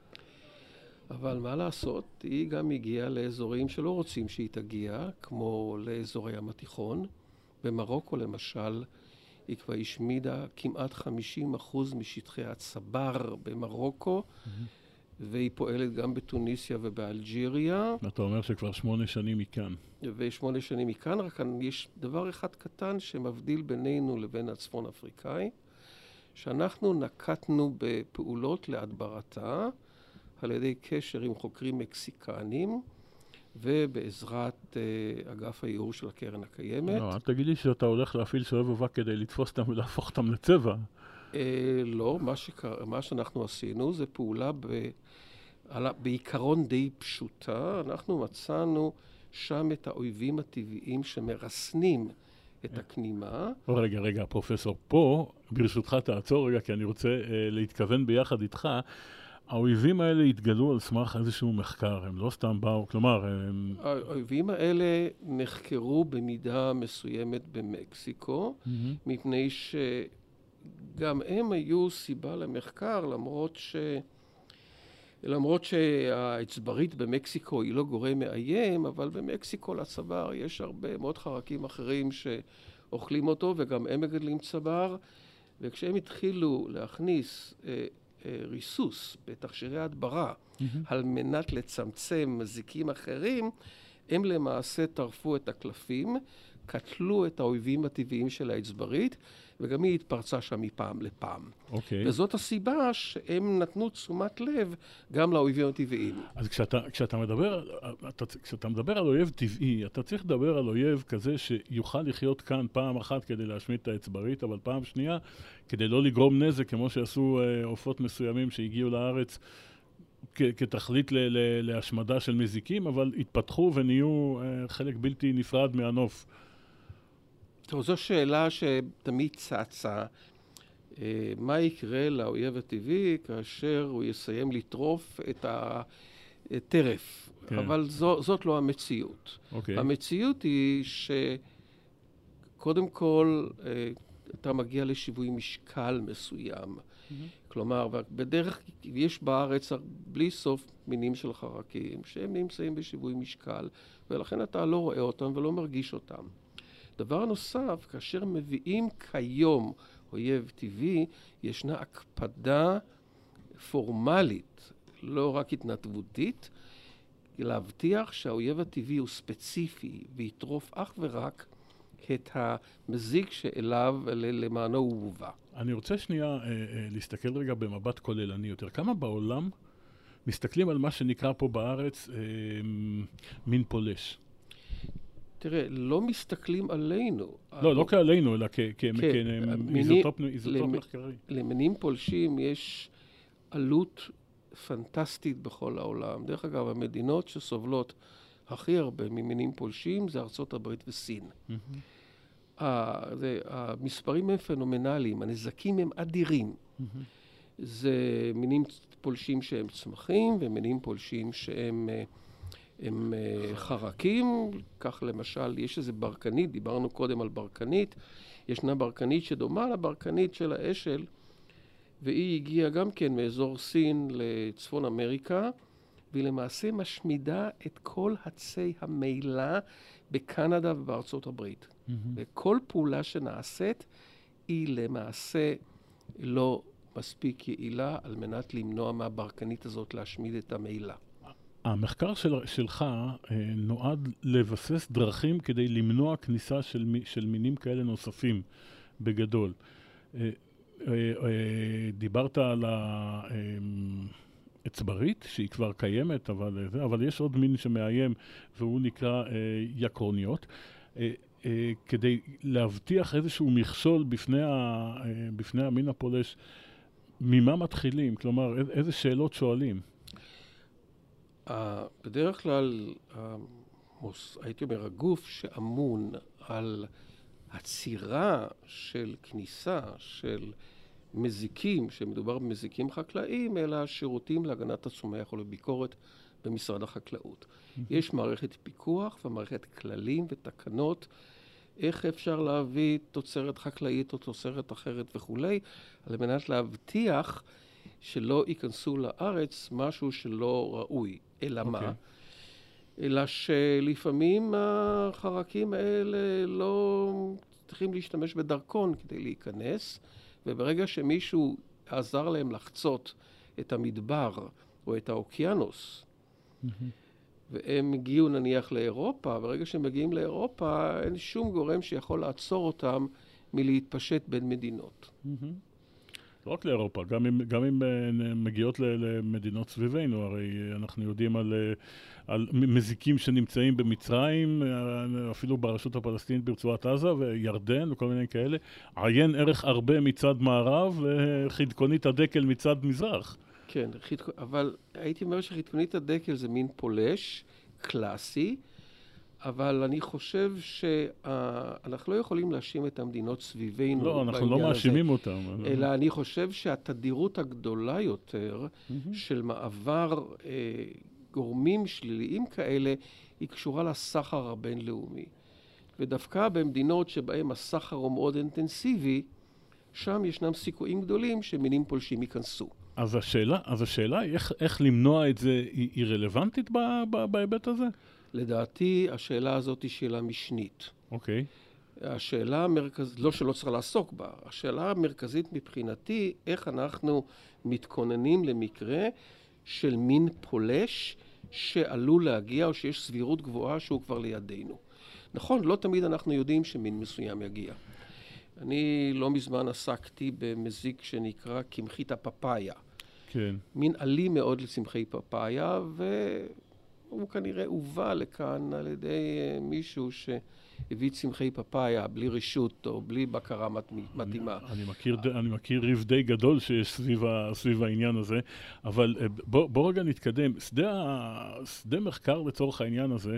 אבל מה לעשות? היא גם הגיעה לאזורים שלא רוצים שהיא תגיע, כמו לאזורי ים התיכון. במרוקו, למשל, היא כבר השמידה כמעט חמישים אחוז משטחי הצבר במרוקו, mm-hmm. והיא פועלת גם בתוניסיה ובאלג'יריה.
אתה אומר שכבר שמונה שנים מכאן.
ושמונה שנים מכאן, רק יש דבר אחד קטן שמבדיל בינינו לבין הצפון אפריקאי, שאנחנו נקטנו בפעולות להדברתה, על ידי קשר עם חוקרים מקסיקנים, ובעזרת uh, אגף הייעור של הקרן הקיימת.
לא, אל תגיד לי שאתה הולך להפעיל שואב אבק כדי לתפוס אותם ולהפוך אותם לצבע.
Uh, לא, מה, שקר... מה שאנחנו עשינו זה פעולה ב... על... בעיקרון די פשוטה. אנחנו מצאנו שם את האויבים הטבעיים שמרסנים את הכנימה.
רגע, רגע, פרופסור, פה, ברשותך תעצור רגע, כי אני רוצה uh, להתכוון ביחד איתך. האויבים האלה התגלו על סמך איזשהו מחקר, הם לא סתם באו, כלומר... הם...
האויבים האלה נחקרו במידה מסוימת במקסיקו, mm-hmm. מפני שגם הם היו סיבה למחקר, למרות ש... למרות שהאצברית במקסיקו היא לא גורם מאיים, אבל במקסיקו לצבר יש הרבה מאוד חרקים אחרים שאוכלים אותו, וגם הם מגדלים צבר, וכשהם התחילו להכניס... ריסוס בתכשירי הדברה, mm-hmm. על מנת לצמצם מזיקים אחרים, הם למעשה טרפו את הקלפים, קטלו את האויבים הטבעיים של האצברית, וגם היא התפרצה שם מפעם לפעם.
Okay.
וזאת הסיבה שהם נתנו תשומת לב גם לאויבים הטבעיים.
אז כשאתה, כשאתה מדבר, אתה, כשאתה מדבר על אויב טבעי, אתה צריך לדבר על אויב כזה שיוכל לחיות כאן פעם אחת כדי להשמיד את האצברית, אבל פעם שנייה כדי לא לגרום נזק, כמו שעשו עופות מסוימים שהגיעו לארץ, כ- כתכלית ל- ל- להשמדה של מזיקים, אבל התפתחו ונהיו uh, חלק בלתי נפרד מהנוף.
טוב, זו שאלה שתמיד צצה. Uh, מה יקרה לאויב הטבעי כאשר הוא יסיים לטרוף את הטרף? כן. אבל זו, זאת לא המציאות.
Okay.
המציאות היא שקודם כל uh, אתה מגיע לשיווי משקל מסוים. Mm-hmm. כלומר, בדרך יש בארץ בלי סוף מינים של חרקים שהם נמצאים בשיווי משקל, ולכן אתה לא רואה אותם ולא מרגיש אותם. דבר נוסף, כאשר מביאים כיום אויב טבעי, ישנה הקפדה פורמלית, לא רק התנדבותית, להבטיח שהאויב הטבעי הוא ספציפי ויטרוף אך ורק את המזיק שאליו למענו הוא מובא.
אני רוצה שנייה אה, אה, להסתכל רגע במבט כוללני יותר. כמה בעולם מסתכלים על מה שנקרא פה בארץ אה, מין פולש?
תראה, לא מסתכלים עלינו.
לא, לא כעלינו, אלא כאיזוטופ מחקרי.
למינים פולשים יש עלות פנטסטית בכל העולם. דרך אגב, המדינות שסובלות הכי הרבה ממינים פולשים זה ארצות הברית וסין. המספרים הם פנומנליים, הנזקים הם אדירים. זה מינים פולשים שהם צמחים, ומינים פולשים שהם הם חרקים. כך למשל, יש איזה ברקנית, דיברנו קודם על ברקנית, ישנה ברקנית שדומה לברקנית של האשל, והיא הגיעה גם כן מאזור סין לצפון אמריקה, והיא למעשה משמידה את כל עצי המילה בקנדה ובארצות הברית. Mm-hmm. וכל פעולה שנעשית היא למעשה לא מספיק יעילה על מנת למנוע מהברקנית הזאת להשמיד את המילה.
המחקר של, שלך אה, נועד לבסס דרכים כדי למנוע כניסה של, של מינים כאלה נוספים בגדול. אה, אה, אה, דיברת על האצברית, שהיא כבר קיימת, אבל, אבל יש עוד מין שמאיים, והוא נקרא אה, יקרוניות. אה, אה, כדי להבטיח איזשהו מכשול בפני, ה, אה, בפני המין הפולש, ממה מתחילים? כלומר, איזה שאלות שואלים?
Uh, בדרך כלל, uh, מוס, הייתי אומר, הגוף שאמון על הצירה של כניסה של מזיקים, שמדובר במזיקים חקלאיים, אלא השירותים להגנת הצומח או לביקורת במשרד החקלאות. Mm-hmm. יש מערכת פיקוח ומערכת כללים ותקנות, איך אפשר להביא תוצרת חקלאית או תוצרת אחרת וכולי, על מנת להבטיח שלא ייכנסו לארץ משהו שלא ראוי. אלא okay. מה? אלא שלפעמים החרקים האלה לא צריכים להשתמש בדרכון כדי להיכנס, וברגע שמישהו עזר להם לחצות את המדבר או את האוקיינוס, mm-hmm. והם הגיעו נניח לאירופה, ברגע שהם מגיעים לאירופה, אין שום גורם שיכול לעצור אותם מלהתפשט בין מדינות.
Mm-hmm. לא רק לאירופה, גם אם, גם אם מגיעות למדינות סביבנו, הרי אנחנו יודעים על, על מזיקים שנמצאים במצרים, אפילו ברשות הפלסטינית ברצועת עזה וירדן וכל מיני כאלה, עיין ערך הרבה מצד מערב וחדקונית הדקל מצד מזרח.
כן, אבל הייתי אומר שחדקונית הדקל זה מין פולש קלאסי, אבל אני חושב שאנחנו לא יכולים להאשים את המדינות סביבנו.
לא, אנחנו לא מאשימים אותם.
אלא אני חושב שהתדירות הגדולה יותר של מעבר גורמים שליליים כאלה, היא קשורה לסחר הבינלאומי. ודווקא במדינות שבהם הסחר הוא מאוד אינטנסיבי, שם ישנם סיכויים גדולים שמינים פולשים ייכנסו.
אז השאלה, אז השאלה היא איך, איך למנוע את זה, היא, היא רלוונטית ב, ב, בהיבט הזה?
לדעתי, השאלה הזאת היא שאלה משנית.
אוקיי.
השאלה המרכזית, לא שלא צריך לעסוק בה, השאלה המרכזית מבחינתי, איך אנחנו מתכוננים למקרה של מין פולש שעלול להגיע, או שיש סבירות גבוהה שהוא כבר לידינו. נכון, לא תמיד אנחנו יודעים שמין מסוים יגיע. אני לא מזמן עסקתי במזיק שנקרא קמחית הפפאיה.
כן.
מין עלי מאוד לצמחי פפאיה, והוא כנראה הובא לכאן על ידי מישהו שהביא צמחי פפאיה בלי רשות או בלי בקרה מתאימה.
אני, אני מכיר, אני מכיר ריב די גדול שיש סביב, סביב העניין הזה, אבל בוא, בוא רגע נתקדם. שדה, שדה מחקר לצורך העניין הזה,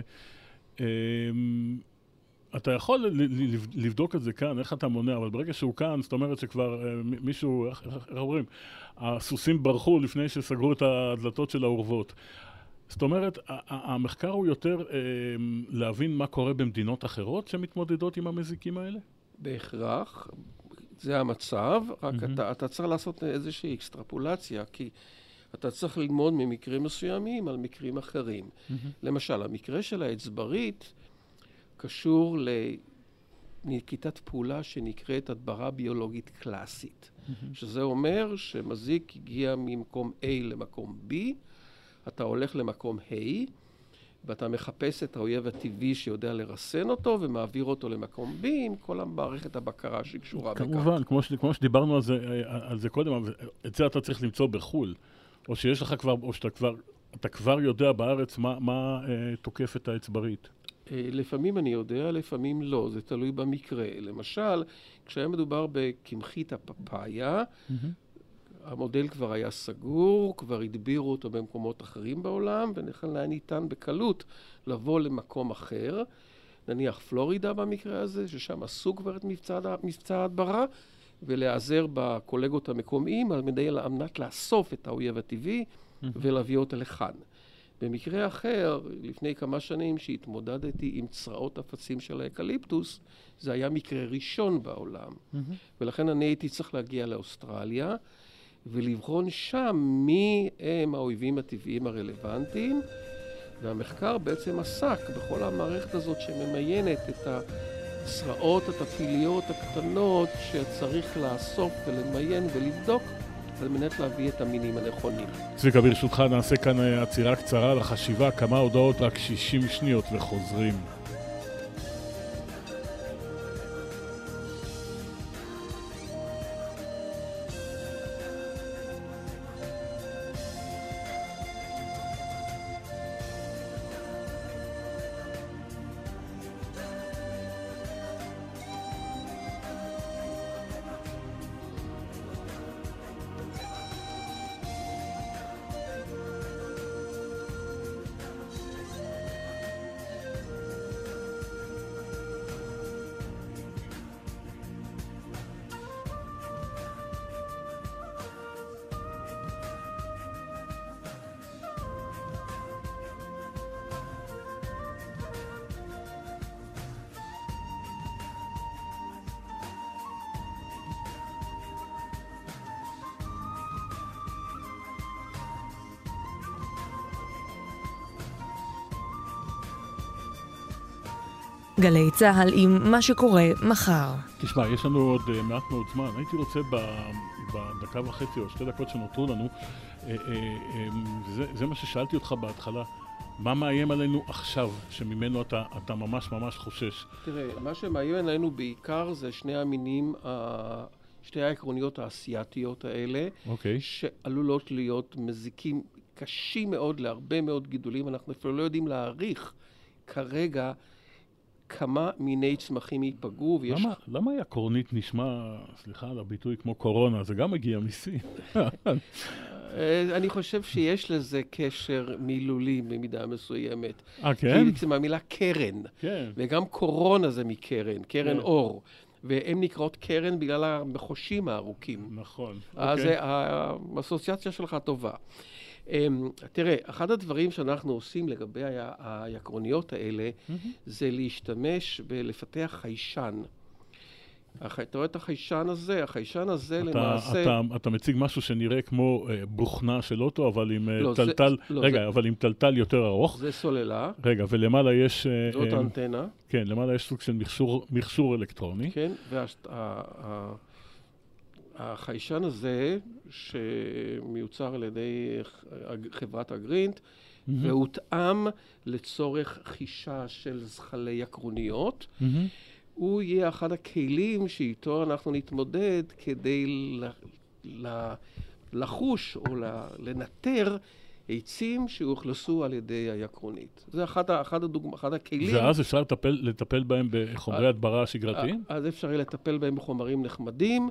אתה יכול לבדוק את זה כאן, איך אתה מונע, אבל ברגע שהוא כאן, זאת אומרת שכבר מישהו, איך, איך אומרים, הסוסים ברחו לפני שסגרו את הדלתות של האורבות. זאת אומרת, המחקר הוא יותר להבין מה קורה במדינות אחרות שמתמודדות עם המזיקים האלה?
בהכרח, זה המצב, רק mm-hmm. אתה, אתה צריך לעשות איזושהי אקסטרפולציה, כי אתה צריך ללמוד ממקרים מסוימים על מקרים אחרים. Mm-hmm. למשל, המקרה של האצברית, קשור לנקיטת פעולה שנקראת הדברה ביולוגית קלאסית. Mm-hmm. שזה אומר שמזיק הגיע ממקום A למקום B, אתה הולך למקום A, ואתה מחפש את האויב הטבעי שיודע לרסן אותו, ומעביר אותו למקום B עם כל המערכת הבקרה שקשורה בכך.
כמובן, כמו, ש, כמו שדיברנו על זה, על זה קודם, את זה אתה צריך למצוא בחול, או שיש לך כבר, או שאתה כבר, אתה כבר יודע בארץ מה, מה אה, תוקף את האצברית.
לפעמים אני יודע, לפעמים לא, זה תלוי במקרה. למשל, כשהיה מדובר בקמחית הפפאיה, mm-hmm. המודל כבר היה סגור, כבר הדבירו אותו במקומות אחרים בעולם, ולכן היה ניתן בקלות לבוא למקום אחר, נניח פלורידה במקרה הזה, ששם עשו כבר את מבצע, מבצע ההדברה, ולהיעזר בקולגות המקומיים על מנת לאסוף את האויב הטבעי mm-hmm. ולהביא אותה לכאן. במקרה אחר, לפני כמה שנים שהתמודדתי עם צרעות אפצים של האקליפטוס, זה היה מקרה ראשון בעולם. Mm-hmm. ולכן אני הייתי צריך להגיע לאוסטרליה, ולבחון שם מי הם האויבים הטבעיים הרלוונטיים, והמחקר בעצם עסק בכל המערכת הזאת שממיינת את הצרעות, את הפעיליות הקטנות שצריך לאסוף ולמיין ולבדוק על מנת להביא את המינים הנכונים.
צביקה, ברשותך נעשה כאן עצירה קצרה לחשיבה, כמה הודעות, רק שישים שניות וחוזרים.
גלי צהל עם מה שקורה מחר.
תשמע, יש לנו עוד uh, מעט מאוד זמן. הייתי רוצה ב, בדקה וחצי או שתי דקות שנותרו לנו, uh, uh, uh, זה, זה מה ששאלתי אותך בהתחלה, מה מאיים עלינו עכשיו, שממנו אתה, אתה ממש ממש חושש?
תראה, מה שמאיים עלינו בעיקר זה שני המינים, שתי העקרוניות האסייתיות האלה,
okay.
שעלולות להיות מזיקים קשים מאוד להרבה מאוד גידולים. אנחנו אפילו לא יודעים להעריך כרגע כמה מיני צמחים ייפגעו. ויש...
למה, למה הקורנית נשמע, סליחה על הביטוי, כמו קורונה? זה גם מגיע מסין.
אני חושב שיש לזה קשר מילולי במידה מסוימת.
אה, כן?
כי זה מהמילה קרן. כן. וגם קורונה זה מקרן, קרן כן. אור. והן נקראות קרן בגלל המחושים הארוכים.
נכון.
אז אוקיי. האסוציאציה שלך טובה. תראה, אחד הדברים שאנחנו עושים לגבי העקרוניות האלה, זה להשתמש ולפתח חיישן. אתה רואה את החיישן הזה? החיישן הזה למעשה...
אתה מציג משהו שנראה כמו בוכנה של אוטו, אבל עם טלטל... רגע, אבל עם טלטל יותר ארוך.
זה סוללה.
רגע, ולמעלה יש...
זאת האנטנה.
כן, למעלה יש סוג של מכשור אלקטרוני.
כן, והחיישן הזה, שמיוצר על ידי חברת הגרינט, והותאם לצורך חישה של זחלי עקרוניות, הוא יהיה אחד הכלים שאיתו אנחנו נתמודד כדי לחוש או לנטר עצים שהוכלסו על ידי העקרונית. זה אחד, אחד, הדוגמא, אחד הכלים.
ואז אפשר לטפל, לטפל בהם בחומרי הדברה שגרתיים?
אז אפשר לטפל בהם בחומרים נחמדים,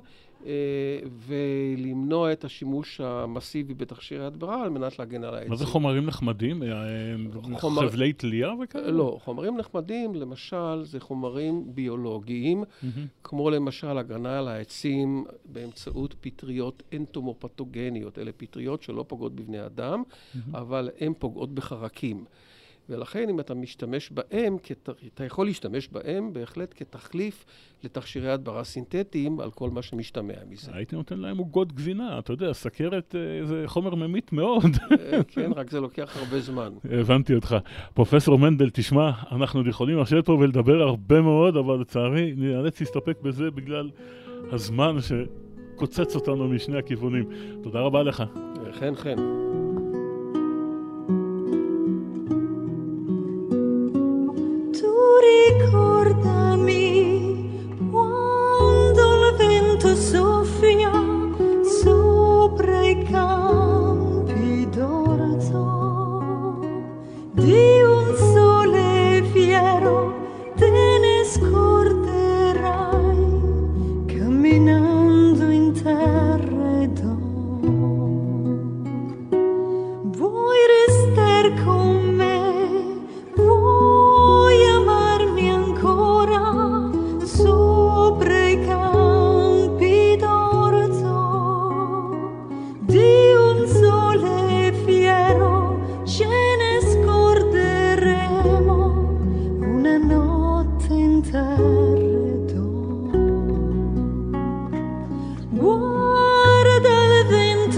ולמנוע את השימוש המסיבי בתכשירי הדברה על מנת להגן על העצים.
מה זה חומרים נחמדים? חומר... חבלי תלייה וכאלה?
לא, חומרים נחמדים, למשל, זה חומרים ביולוגיים, mm-hmm. כמו למשל הגנה על העצים באמצעות פטריות אנטומופתוגניות. אלה פטריות שלא פוגעות בבני אדם, mm-hmm. אבל הן פוגעות בחרקים. ולכן אם אתה משתמש בהם, אתה יכול להשתמש בהם בהחלט כתחליף לתכשירי הדברה סינתטיים על כל מה שמשתמע מזה.
הייתי נותן להם עוגות גבינה, אתה יודע, סכרת זה חומר ממית מאוד.
כן, רק זה לוקח הרבה זמן.
הבנתי אותך. פרופסור מנדל, תשמע, אנחנו יכולים לשבת פה ולדבר הרבה מאוד, אבל לצערי נאלץ להסתפק בזה בגלל הזמן שקוצץ אותנו משני הכיוונים. תודה רבה לך.
כן, כן.
Guarda il vento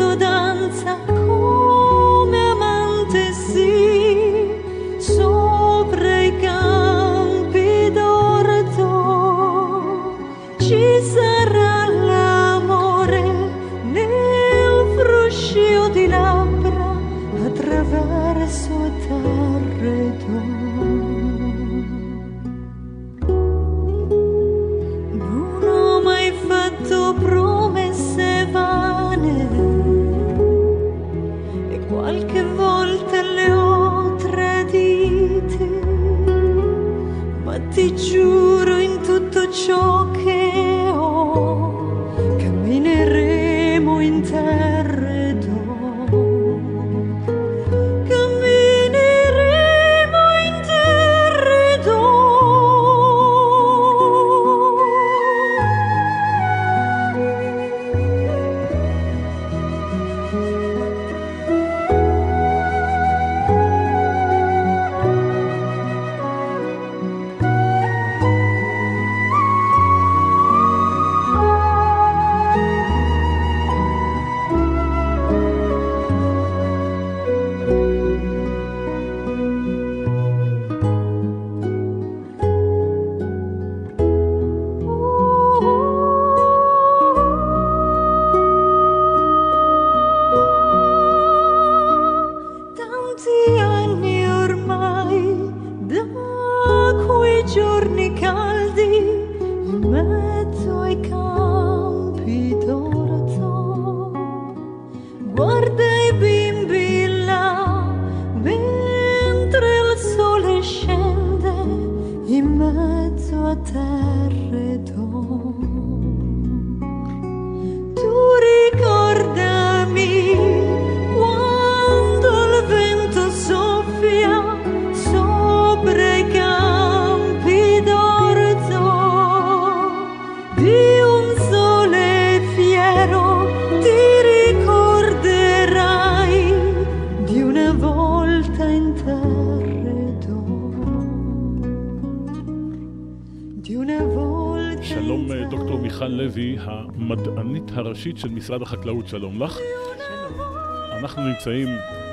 mezzo a tarredo. Non ho mai fatto promesse vane e qualche volta le ho tradite, ma ti giuro in tutto ciò che ho cammineremo in terredo. Cammineremo in terredo. Tanti anni ormai, da quei giorni caldi, in mezzo ai campi d'orzo, guarda i bimbi là, mentre il sole scende, in mezzo a terredo. Tu ricordami quando il vento soffia sopra i campi d'orzo, di un sole fiero ti ricorderai di una volta in terredo, di una volta
שלום
in
דוקטור מיכל לוי, המדענית הראשית של משרד החקלאות, שלום לך. אנחנו נמצאים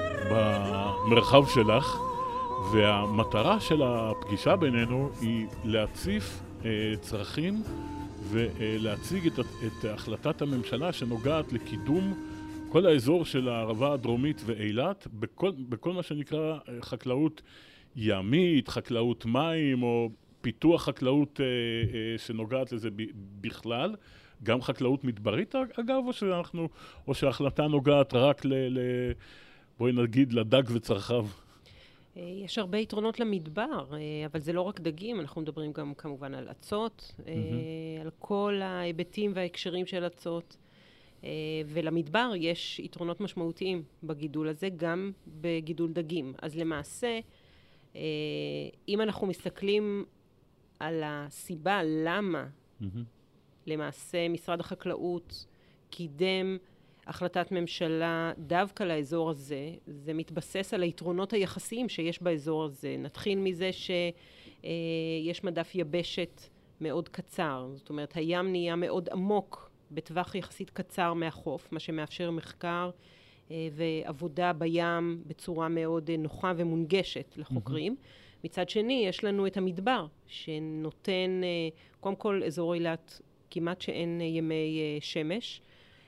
במרחב שלך, והמטרה של הפגישה בינינו היא להציף אה, צרכים ולהציג את, את החלטת הממשלה שנוגעת לקידום כל האזור של הערבה הדרומית ואילת, בכל, בכל מה שנקרא חקלאות ימית, חקלאות מים או פיתוח חקלאות אה, אה, שנוגעת לזה ב, בכלל, גם חקלאות מדברית אגב, או שאנחנו, או שההחלטה נוגעת רק ל, ל בואי נגיד לדג וצרכיו.
יש הרבה יתרונות למדבר, אבל זה לא רק דגים, אנחנו מדברים גם כמובן על עצות, mm-hmm. על כל ההיבטים וההקשרים של עצות, ולמדבר יש יתרונות משמעותיים בגידול הזה, גם בגידול דגים. אז למעשה, אם אנחנו מסתכלים על הסיבה למה mm-hmm. למעשה משרד החקלאות קידם החלטת ממשלה דווקא לאזור הזה, זה מתבסס על היתרונות היחסיים שיש באזור הזה. נתחיל מזה שיש מדף יבשת מאוד קצר, זאת אומרת הים נהיה מאוד עמוק בטווח יחסית קצר מהחוף, מה שמאפשר מחקר ועבודה בים בצורה מאוד נוחה ומונגשת לחוקרים. Mm-hmm. מצד שני יש לנו את המדבר שנותן, קודם כל אזור אילת כמעט שאין ימי שמש,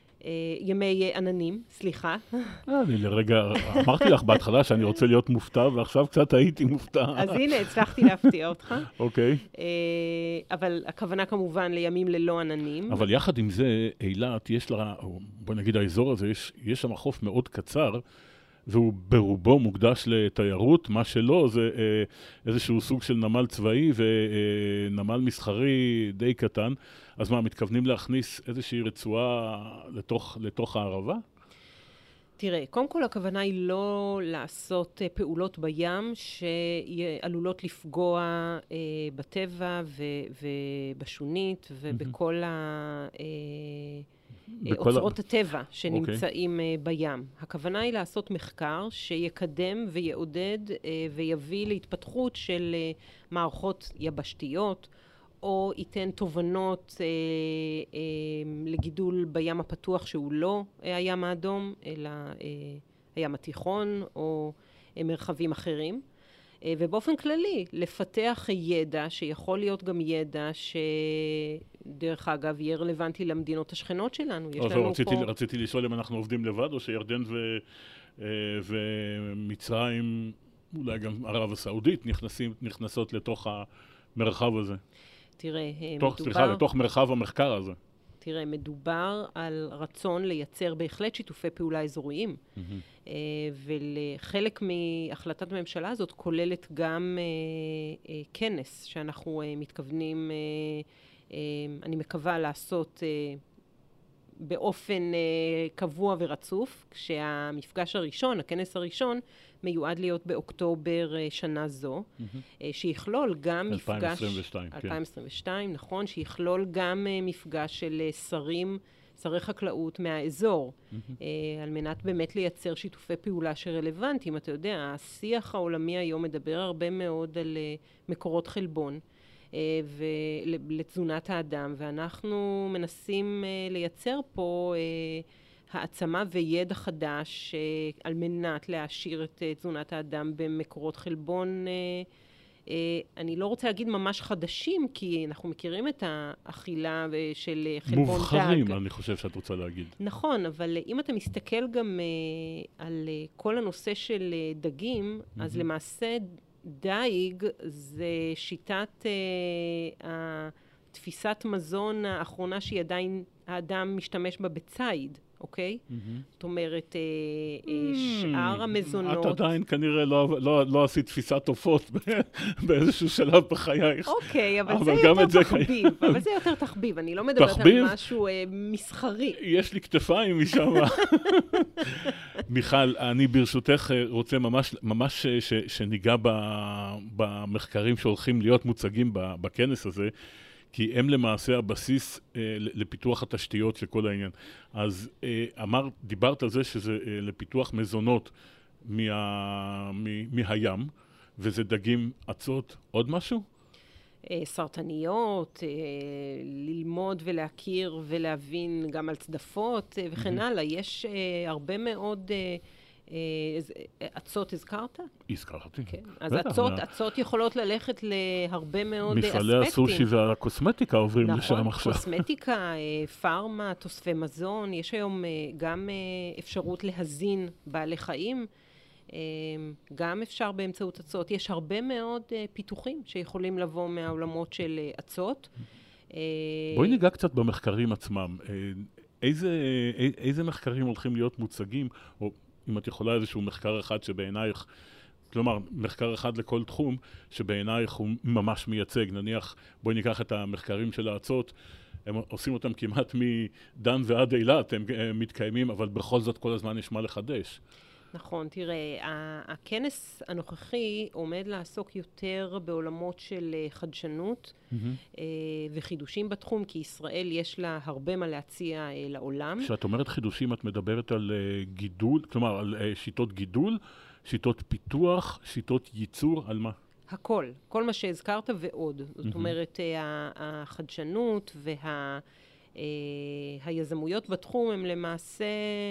ימי עננים, סליחה.
אני לרגע, אמרתי לך בהתחלה שאני רוצה להיות מופתע, ועכשיו קצת הייתי מופתע.
אז הנה, הצלחתי להפתיע אותך.
אוקיי.
אבל הכוונה כמובן לימים ללא עננים.
אבל יחד עם זה, אילת, יש לה, בוא נגיד האזור הזה, יש, יש שם חוף מאוד קצר, והוא ברובו מוקדש לתיירות, מה שלא זה אה, איזשהו סוג של נמל צבאי ונמל מסחרי די קטן. אז מה, מתכוונים להכניס איזושהי רצועה לתוך, לתוך הערבה?
תראה, קודם כל הכוונה היא לא לעשות uh, פעולות בים שעלולות לפגוע uh, בטבע ו- ובשונית ובכל mm-hmm. ה... Uh, אוצרות הטבע שנמצאים okay. בים. הכוונה היא לעשות מחקר שיקדם ויעודד ויביא להתפתחות של מערכות יבשתיות, או ייתן תובנות אה, אה, לגידול בים הפתוח שהוא לא הים האדום, אלא אה, הים התיכון או אה, מרחבים אחרים. אה, ובאופן כללי, לפתח ידע שיכול להיות גם ידע שדרך אגב יהיה רלוונטי למדינות השכנות שלנו. יש לנו
רציתי,
פה...
רציתי לשאול אם אנחנו עובדים לבד או שירדן ו... ומצרים, אולי גם ערב הסעודית, נכנסים, נכנסות לתוך המרחב הזה.
תראה,
תוך,
מדובר...
סליחה, לתוך מרחב המחקר הזה.
תראה, מדובר על רצון לייצר בהחלט שיתופי פעולה אזוריים, mm-hmm. ולחלק מהחלטת הממשלה הזאת כוללת גם uh, uh, כנס שאנחנו uh, מתכוונים, uh, uh, אני מקווה לעשות uh, באופן uh, קבוע ורצוף, כשהמפגש הראשון, הכנס הראשון, מיועד להיות באוקטובר uh, שנה זו, mm-hmm. uh, שיכלול גם מפגש...
אלפיים עשרים ושתיים, כן.
אלפיים עשרים ושתיים, נכון, שיכלול גם uh, מפגש של uh, שרים, שרי חקלאות מהאזור, mm-hmm. uh, על מנת באמת לייצר שיתופי פעולה שרלוונטיים. אתה יודע, השיח העולמי היום מדבר הרבה מאוד על uh, מקורות חלבון, ולתזונת האדם, ואנחנו מנסים לייצר פה העצמה וידע חדש על מנת להעשיר את תזונת האדם במקורות חלבון. אני לא רוצה להגיד ממש חדשים, כי אנחנו מכירים את האכילה של חלבון דג.
מובחרים, אני חושב שאת רוצה להגיד.
נכון, אבל אם אתה מסתכל גם על כל הנושא של דגים, אז למעשה דייג זה שיטת אה, תפיסת מזון האחרונה שהיא עדיין האדם משתמש בה בציד, אוקיי? Mm-hmm. זאת אומרת, אה, אה, שאר המזונות...
את עדיין כנראה לא, לא, לא עשית תפיסת עופות באיזשהו שלב בחייך.
אוקיי, אבל, אבל זה יותר תחביב. אבל זה יותר תחביב. אני לא מדברת תחביב? על משהו אה, מסחרי.
יש לי כתפיים משם. מיכל, אני ברשותך רוצה ממש, ממש ש, שניגע ב, במחקרים שהולכים להיות מוצגים בכנס הזה, כי הם למעשה הבסיס אה, לפיתוח התשתיות של כל העניין. אז אה, אמר, דיברת על זה שזה אה, לפיתוח מזונות מה, מ, מהים, וזה דגים עצות, עוד משהו?
אה, סרטניות, אה, ללמוד ולהכיר ולהבין גם על צדפות אה, וכן הלאה. יש אה, הרבה מאוד... אה, עצות הזכרת?
הזכרתי.
כן. אז עצות, עצות יכולות ללכת להרבה מאוד אספקטים.
מפעלי הסושי והקוסמטיקה עוברים לשם עכשיו.
נכון, קוסמטיקה, פארמה, תוספי מזון. יש היום גם אפשרות להזין בעלי חיים. גם אפשר באמצעות עצות. יש הרבה מאוד פיתוחים שיכולים לבוא מהעולמות של עצות.
בואי ניגע קצת במחקרים עצמם. איזה, איזה מחקרים הולכים להיות מוצגים, או אם את יכולה איזשהו מחקר אחד שבעינייך, כלומר, מחקר אחד לכל תחום שבעינייך הוא ממש מייצג. נניח, בואי ניקח את המחקרים של האצות, הם עושים אותם כמעט מדן ועד אילת, הם, הם מתקיימים, אבל בכל זאת כל הזמן יש מה לחדש.
נכון, תראה, הכנס הנוכחי עומד לעסוק יותר בעולמות של חדשנות mm-hmm. וחידושים בתחום, כי ישראל יש לה הרבה מה להציע לעולם. כשאת
אומרת חידושים, את מדברת על גידול, כלומר על שיטות גידול, שיטות פיתוח, שיטות ייצור, על מה?
הכל, כל מה שהזכרת ועוד. זאת mm-hmm. אומרת, החדשנות והיזמויות בתחום הם למעשה...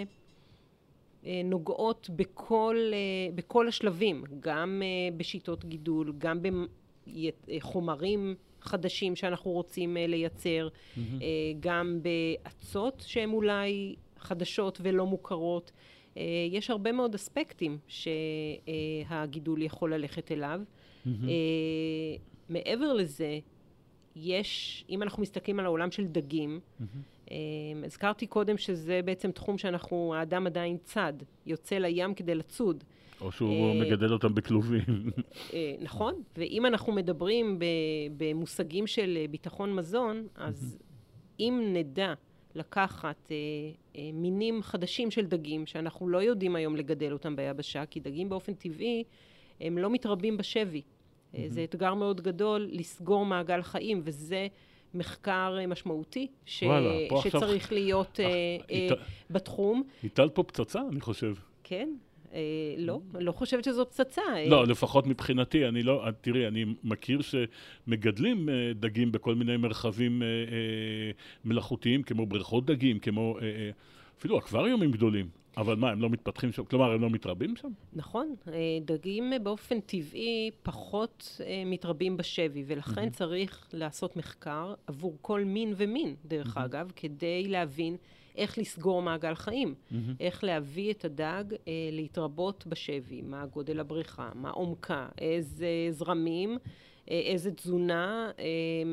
נוגעות בכל, בכל השלבים, גם בשיטות גידול, גם בחומרים חדשים שאנחנו רוצים לייצר, mm-hmm. גם בעצות שהן אולי חדשות ולא מוכרות. יש הרבה מאוד אספקטים שהגידול יכול ללכת אליו. Mm-hmm. מעבר לזה, יש, אם אנחנו מסתכלים על העולם של דגים, mm-hmm. הזכרתי קודם שזה בעצם תחום שאנחנו, האדם עדיין צד, יוצא לים כדי לצוד.
או שהוא מגדל אותם בכלובים.
נכון, ואם אנחנו מדברים במושגים של ביטחון מזון, אז אם נדע לקחת מינים חדשים של דגים, שאנחנו לא יודעים היום לגדל אותם ביבשה, כי דגים באופן טבעי הם לא מתרבים בשבי. זה אתגר מאוד גדול לסגור מעגל חיים, וזה מחקר משמעותי ש... שצריך עכשיו... להיות uh, uh, בתחום.
היטלת פה פצצה, אני חושב.
כן, uh, לא, לא חושבת שזו פצצה.
לא, לפחות מבחינתי, אני לא, תראי, אני מכיר שמגדלים uh, דגים בכל מיני מרחבים uh, uh, מלאכותיים, כמו בריכות דגים, כמו uh, uh, אפילו אקווריומים גדולים. אבל מה, הם לא מתפתחים שם? כלומר, הם לא מתרבים שם?
נכון. דגים באופן טבעי פחות מתרבים בשבי, ולכן צריך לעשות מחקר עבור כל מין ומין, דרך אגב, כדי להבין איך לסגור מעגל חיים, mm-hmm. איך להביא את הדג אה, להתרבות בשבי, מה גודל הבריכה, מה עומקה, איזה זרמים, אה, איזה תזונה, אה,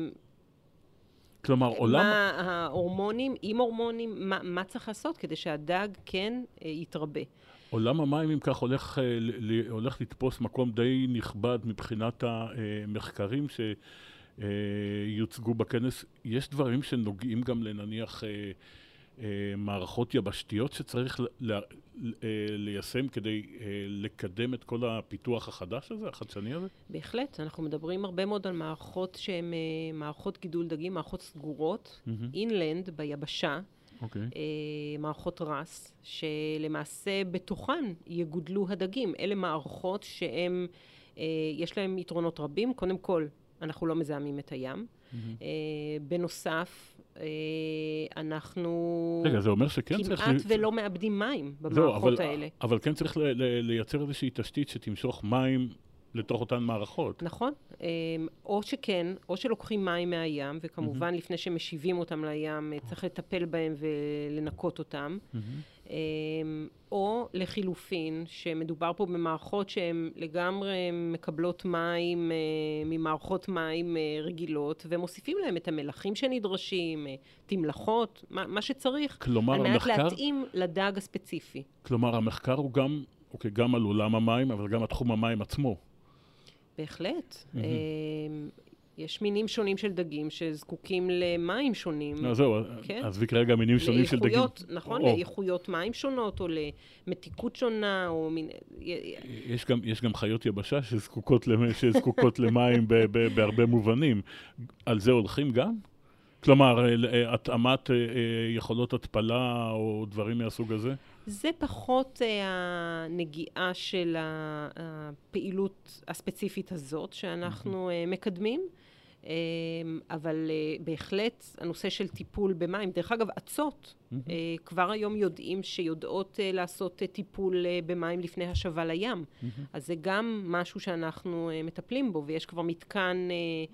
כלומר, עולם...
מה ההורמונים, עם הורמונים, מה, מה צריך לעשות כדי שהדג כן אה, יתרבה.
עולם המים, אם כך, הולך, ל, הולך לתפוס מקום די נכבד מבחינת המחקרים שיוצגו בכנס. יש דברים שנוגעים גם לנניח מערכות יבשתיות שצריך ל, ל, ליישם כדי לקדם את כל הפיתוח החדש הזה, החדשני הזה?
בהחלט, אנחנו מדברים הרבה מאוד על מערכות שהן מערכות גידול דגים, מערכות סגורות, אינלנד, ביבשה,
Okay.
Uh, מערכות רס, שלמעשה בתוכן יגודלו הדגים. אלה מערכות שהם, uh, יש להם יתרונות רבים. קודם כל, אנחנו לא מזהמים את הים. Mm-hmm. Uh, בנוסף, uh, אנחנו
רגע, זה אומר שכן
כמעט
צריך...
ולא מאבדים מים במערכות
לא, אבל,
האלה.
אבל כן צריך ל- ל- לייצר איזושהי תשתית שתמשוך מים לתוך אותן מערכות.
נכון. או שכן, או שלוקחים מים מהים, וכמובן mm-hmm. לפני שמשיבים אותם לים, צריך לטפל בהם ולנקות אותם. Mm-hmm. או לחילופין, שמדובר פה במערכות שהן לגמרי מקבלות מים ממערכות מים רגילות, ומוסיפים להם את המלחים שנדרשים, תמלחות, מה, מה שצריך,
כלומר,
על מנת
המחקר...
להתאים לדג הספציפי.
כלומר, המחקר הוא גם, אוקיי, גם על עולם המים, אבל גם התחום המים עצמו.
בהחלט. Mm-hmm. יש מינים שונים של דגים שזקוקים למים שונים.
לא, זהו,
כן?
אז ויקרה גם מינים שונים של דגים.
נכון, או. לאיכויות מים שונות, או למתיקות שונה, או מין...
יש גם, יש גם חיות יבשה שזקוקות, למ... שזקוקות למים ב- ב- בהרבה מובנים. על זה הולכים גם? כלומר, התאמת יכולות התפלה או דברים מהסוג הזה?
זה פחות uh, הנגיעה של הפעילות הספציפית הזאת שאנחנו uh, מקדמים, uh, אבל uh, בהחלט הנושא של טיפול במים, דרך אגב, עצות, uh, כבר היום יודעים שיודעות uh, לעשות uh, טיפול uh, במים לפני השבה לים, אז זה גם משהו שאנחנו uh, מטפלים בו, ויש כבר מתקן uh,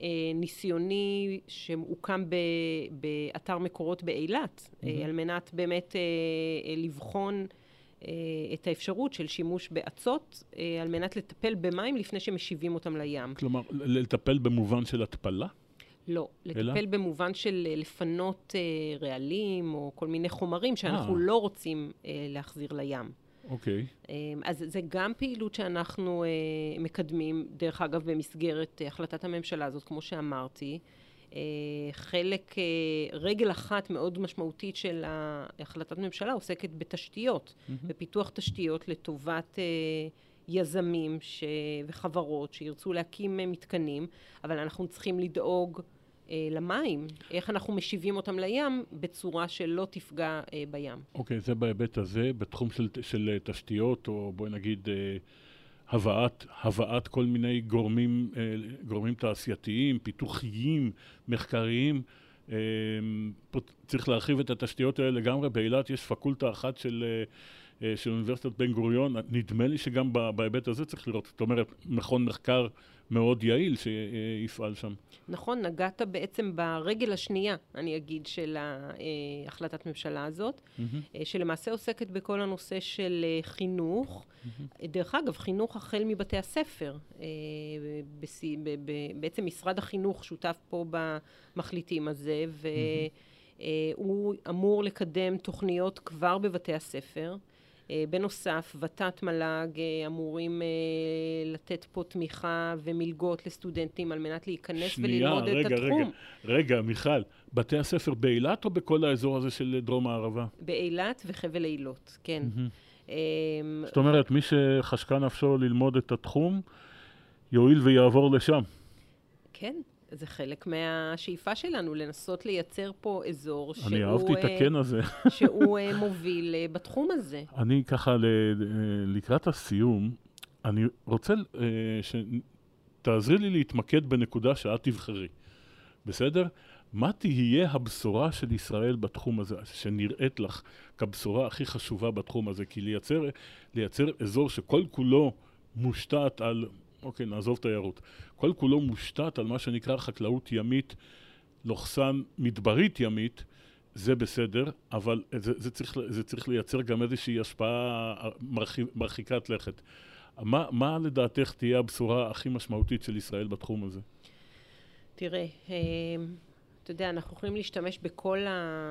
ניסיוני שהוקם באתר מקורות באילת, mm-hmm. על מנת באמת לבחון את האפשרות של שימוש בעצות, על מנת לטפל במים לפני שמשיבים אותם לים.
כלומר, לטפל במובן של התפלה?
לא, לטפל אלא? במובן של לפנות רעלים או כל מיני חומרים שאנחנו 아. לא רוצים להחזיר לים.
אוקיי.
Okay. אז זה גם פעילות שאנחנו uh, מקדמים, דרך אגב, במסגרת uh, החלטת הממשלה הזאת, כמו שאמרתי. Uh, חלק, uh, רגל אחת מאוד משמעותית של החלטת ממשלה עוסקת בתשתיות, mm-hmm. בפיתוח תשתיות לטובת uh, יזמים ש... וחברות שירצו להקים uh, מתקנים, אבל אנחנו צריכים לדאוג למים, איך אנחנו משיבים אותם לים בצורה שלא תפגע אה, בים.
אוקיי, okay, זה בהיבט הזה, בתחום של, של תשתיות, או בואי נגיד, אה, הבאת, הבאת כל מיני גורמים, אה, גורמים תעשייתיים, פיתוחיים, מחקריים, אה, פה צריך להרחיב את התשתיות האלה לגמרי. באילת יש פקולטה אחת של... אה, של אוניברסיטת בן גוריון, נדמה לי שגם בהיבט הזה צריך לראות, זאת אומרת, מכון מחקר מאוד יעיל שיפעל שם.
נכון, נגעת בעצם ברגל השנייה, אני אגיד, של החלטת ממשלה הזאת, mm-hmm. שלמעשה עוסקת בכל הנושא של חינוך. Mm-hmm. דרך אגב, חינוך החל מבתי הספר. בעצם משרד החינוך שותף פה במחליטים הזה, והוא mm-hmm. אמור לקדם תוכניות כבר בבתי הספר. בנוסף, ות"ת מל"ג אמורים לתת פה תמיכה ומלגות לסטודנטים על מנת להיכנס
שנייה,
וללמוד
רגע,
את התחום.
רגע, רגע, מיכל, בתי הספר באילת או בכל האזור הזה של דרום הערבה?
באילת וחבל אילות, כן. Mm-hmm.
זאת אומרת, מי שחשקה נפשו ללמוד את התחום, יועיל ויעבור לשם.
כן. זה חלק מהשאיפה שלנו, לנסות לייצר פה אזור שהוא...
אני אהבתי את הכן הזה.
שהוא מוביל בתחום הזה.
אני ככה, לקראת הסיום, אני רוצה שתעזרי לי להתמקד בנקודה שאת תבחרי. בסדר? מה תהיה הבשורה של ישראל בתחום הזה, שנראית לך כבשורה הכי חשובה בתחום הזה? כי לייצר, לייצר אזור שכל כולו מושתת על... אוקיי, נעזוב תיירות. כל כולו מושתת על מה שנקרא חקלאות ימית, לוחסן מדברית ימית, זה בסדר, אבל זה, זה, צריך, זה צריך לייצר גם איזושהי השפעה מרחיק, מרחיקת לכת. מה, מה לדעתך תהיה הבשורה הכי משמעותית של ישראל בתחום הזה?
תראה, אתה יודע, אנחנו יכולים להשתמש בכל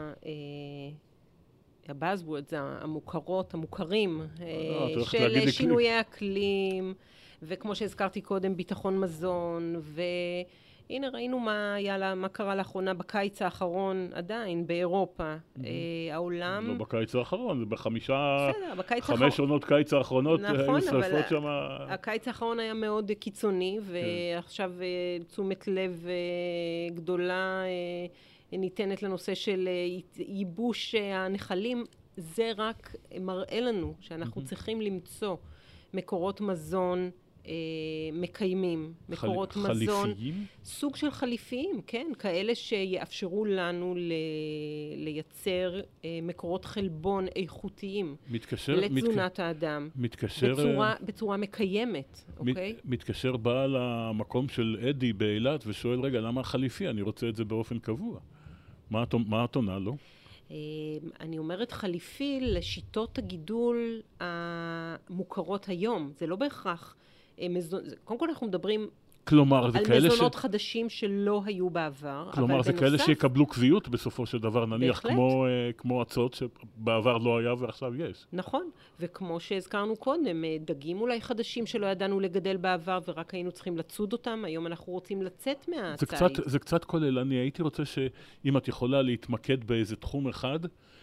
הבאזוורדס המוכרות, המוכרים, של שינויי אקלים, וכמו שהזכרתי קודם, ביטחון מזון, והנה ראינו מה היה לה, מה קרה לאחרונה בקיץ האחרון, עדיין, באירופה. העולם...
לא בקיץ האחרון, זה בחמישה...
בסדר, בקיץ
האחרון. חמש עונות קיץ האחרונות,
נכון,
היו שרפות שם...
הקיץ האחרון היה מאוד קיצוני, ועכשיו תשומת לב גדולה ניתנת לנושא של ייבוש הנחלים. זה רק מראה לנו שאנחנו צריכים למצוא מקורות מזון מקיימים, מקורות
חל...
מזון,
חליפיים?
סוג של חליפיים, כן, כאלה שיאפשרו לנו ל... לייצר מקורות חלבון איכותיים
מתקשר,
לתזונת
מתק...
האדם,
מתקשר,
בצורה, בצורה מקיימת,
מת...
אוקיי?
מתקשר בעל המקום של אדי באילת ושואל, רגע, למה חליפי? אני רוצה את זה באופן קבוע. מה את, מה את עונה לו?
אני אומרת חליפי לשיטות הגידול המוכרות היום, זה לא בהכרח מזון, קודם כל אנחנו מדברים
כלומר, זה
על מזונות
ש...
חדשים שלא היו בעבר.
כלומר, זה
בנוסף...
כאלה שיקבלו קביעות בסופו של דבר, נניח כמו, uh, כמו הצות שבעבר לא היה ועכשיו יש.
נכון, וכמו שהזכרנו קודם, דגים אולי חדשים שלא ידענו לגדל בעבר ורק היינו צריכים לצוד אותם, היום אנחנו רוצים לצאת מהציד.
זה קצת, זה קצת כולל, אני הייתי רוצה שאם את יכולה להתמקד באיזה תחום אחד,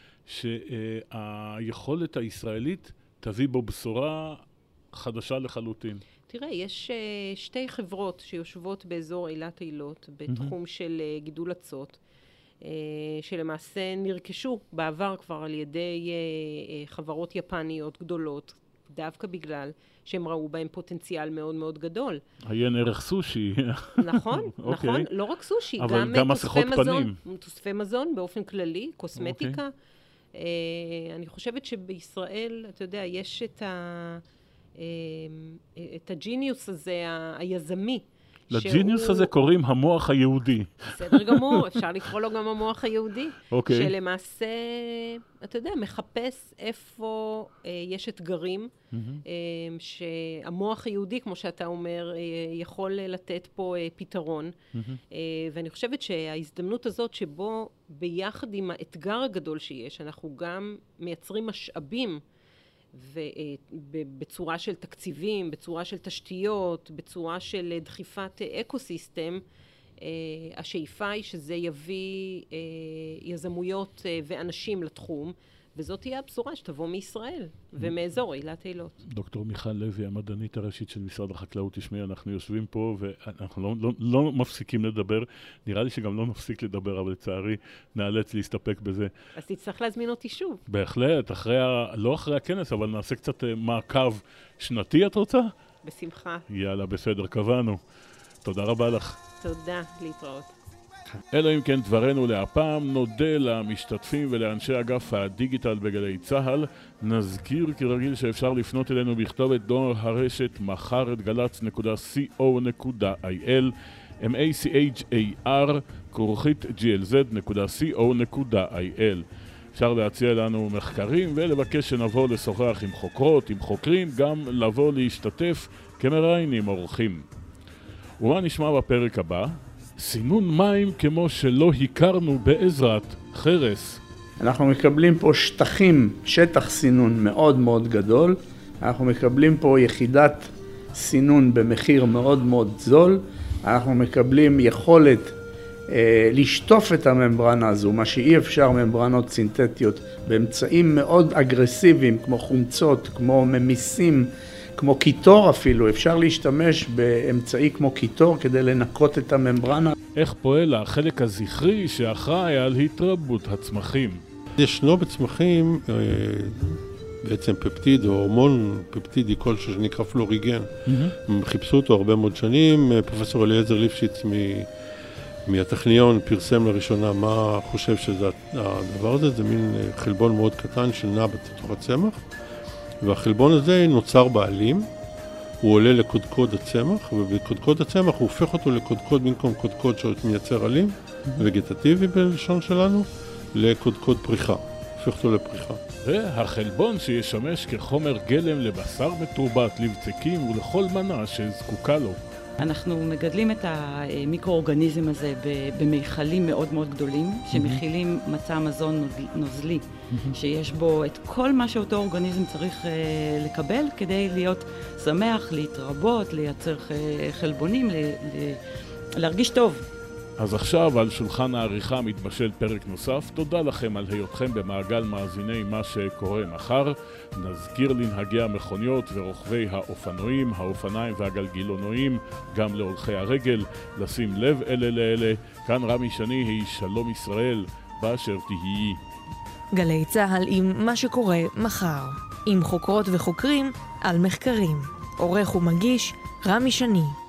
שהיכולת הישראלית תביא בו בשורה חדשה לחלוטין.
תראה, יש uh, שתי חברות שיושבות באזור אילת אילות, בתחום mm-hmm. של uh, גידול הצות, uh, שלמעשה נרכשו בעבר כבר על ידי uh, uh, חברות יפניות גדולות, דווקא בגלל שהם ראו בהם פוטנציאל מאוד מאוד גדול.
עיין ערך סושי.
נכון,
okay.
נכון, לא רק סושי,
אבל
גם,
גם
תוספי מזון,
פנים.
תוספי מזון באופן כללי, קוסמטיקה. Okay. Uh, אני חושבת שבישראל, אתה יודע, יש את ה... את הג'יניוס הזה, היזמי.
לג'יניוס
שהוא...
הזה קוראים המוח היהודי.
בסדר גמור, אפשר לקרוא לו גם המוח היהודי.
אוקיי.
שלמעשה, אתה יודע, מחפש איפה אה, יש אתגרים, mm-hmm. אה, שהמוח היהודי, כמו שאתה אומר, אה, יכול לתת פה אה, פתרון. Mm-hmm. אה, ואני חושבת שההזדמנות הזאת שבו ביחד עם האתגר הגדול שיש, אנחנו גם מייצרים משאבים, ובצורה של תקציבים, בצורה של תשתיות, בצורה של דחיפת אקוסיסטם, השאיפה היא שזה יביא יזמויות ואנשים לתחום, וזאת תהיה הבשורה שתבוא מישראל ומאזור אילת אילות.
דוקטור מיכל לוי, המדענית הראשית של משרד החקלאות, תשמעי, אנחנו יושבים פה ואנחנו לא, לא, לא מפסיקים לדבר. נראה לי שגם לא נפסיק לדבר, אבל לצערי נאלץ להסתפק בזה.
אז תצטרך להזמין אותי שוב.
בהחלט, אחרי ה... לא אחרי הכנס, אבל נעשה קצת מעקב שנתי, את רוצה?
בשמחה.
יאללה, בסדר, קבענו. תודה רבה לך.
תודה, להתראות.
אלא אם כן דברנו להפעם, נודה למשתתפים ולאנשי אגף הדיגיטל בגלי צהל. נזכיר כרגיל שאפשר לפנות אלינו בכתובת דואר הרשת מחר את גלץ נקודה סי או נקודה איי אל אם איי סי אייץ' איי אר כרוכית ג'י אל זד נקודה סי או נקודה איי אל. אפשר להציע לנו מחקרים ולבקש שנבוא לשוחח עם חוקרות, עם חוקרים, גם לבוא להשתתף כמראיינים אורחים. ומה נשמע בפרק הבא? סינון מים כמו שלא הכרנו בעזרת חרס.
אנחנו מקבלים פה שטחים, שטח סינון מאוד מאוד גדול. אנחנו מקבלים פה יחידת סינון במחיר מאוד מאוד זול. אנחנו מקבלים יכולת אה, לשטוף את הממברנה הזו, מה שאי אפשר ממברנות סינתטיות, באמצעים מאוד אגרסיביים כמו חומצות, כמו ממיסים, כמו קיטור אפילו, אפשר להשתמש באמצעי כמו קיטור כדי לנקות את הממברנה.
איך פועל החלק הזכרי שאחראי על התרבות הצמחים?
ישנו בצמחים בעצם פפטיד או הורמון פפטידי כלשהו שנקרא פלוריגן. Mm-hmm. חיפשו אותו הרבה מאוד שנים. פרופסור אליעזר ליפשיץ מהטכניון פרסם לראשונה מה חושב שזה הדבר הזה. זה מין חלבון מאוד קטן שנע בתוך הצמח. והחלבון הזה נוצר בעלים, הוא עולה לקודקוד הצמח, ובקודקוד הצמח הוא הופך אותו לקודקוד במקום קודקוד שמייצר עלים, וגטטיבי בלשון שלנו, לקודקוד פריחה, הופך אותו לפריחה.
והחלבון שישמש כחומר גלם לבשר מתורבת, לבצקים ולכל מנה שזקוקה לו.
אנחנו מגדלים את המיקרואורגניזם הזה במיכלים מאוד מאוד גדולים, שמכילים מצע מזון נוזלי, שיש בו את כל מה שאותו אורגניזם צריך לקבל כדי להיות שמח, להתרבות, לייצר חלבונים, להרגיש טוב.
אז עכשיו על שולחן העריכה מתבשל פרק נוסף. תודה לכם על היותכם במעגל מאזיני מה שקורה מחר. נזכיר לנהגי המכוניות ורוכבי האופנועים, האופניים והגלגילונועים, גם להולכי הרגל, לשים לב אלה לאלה. כאן רמי שני, היא שלום ישראל, באשר תהיי.
גלי צהל עם מה שקורה מחר, עם חוקרות וחוקרים על מחקרים. עורך ומגיש רמי שני.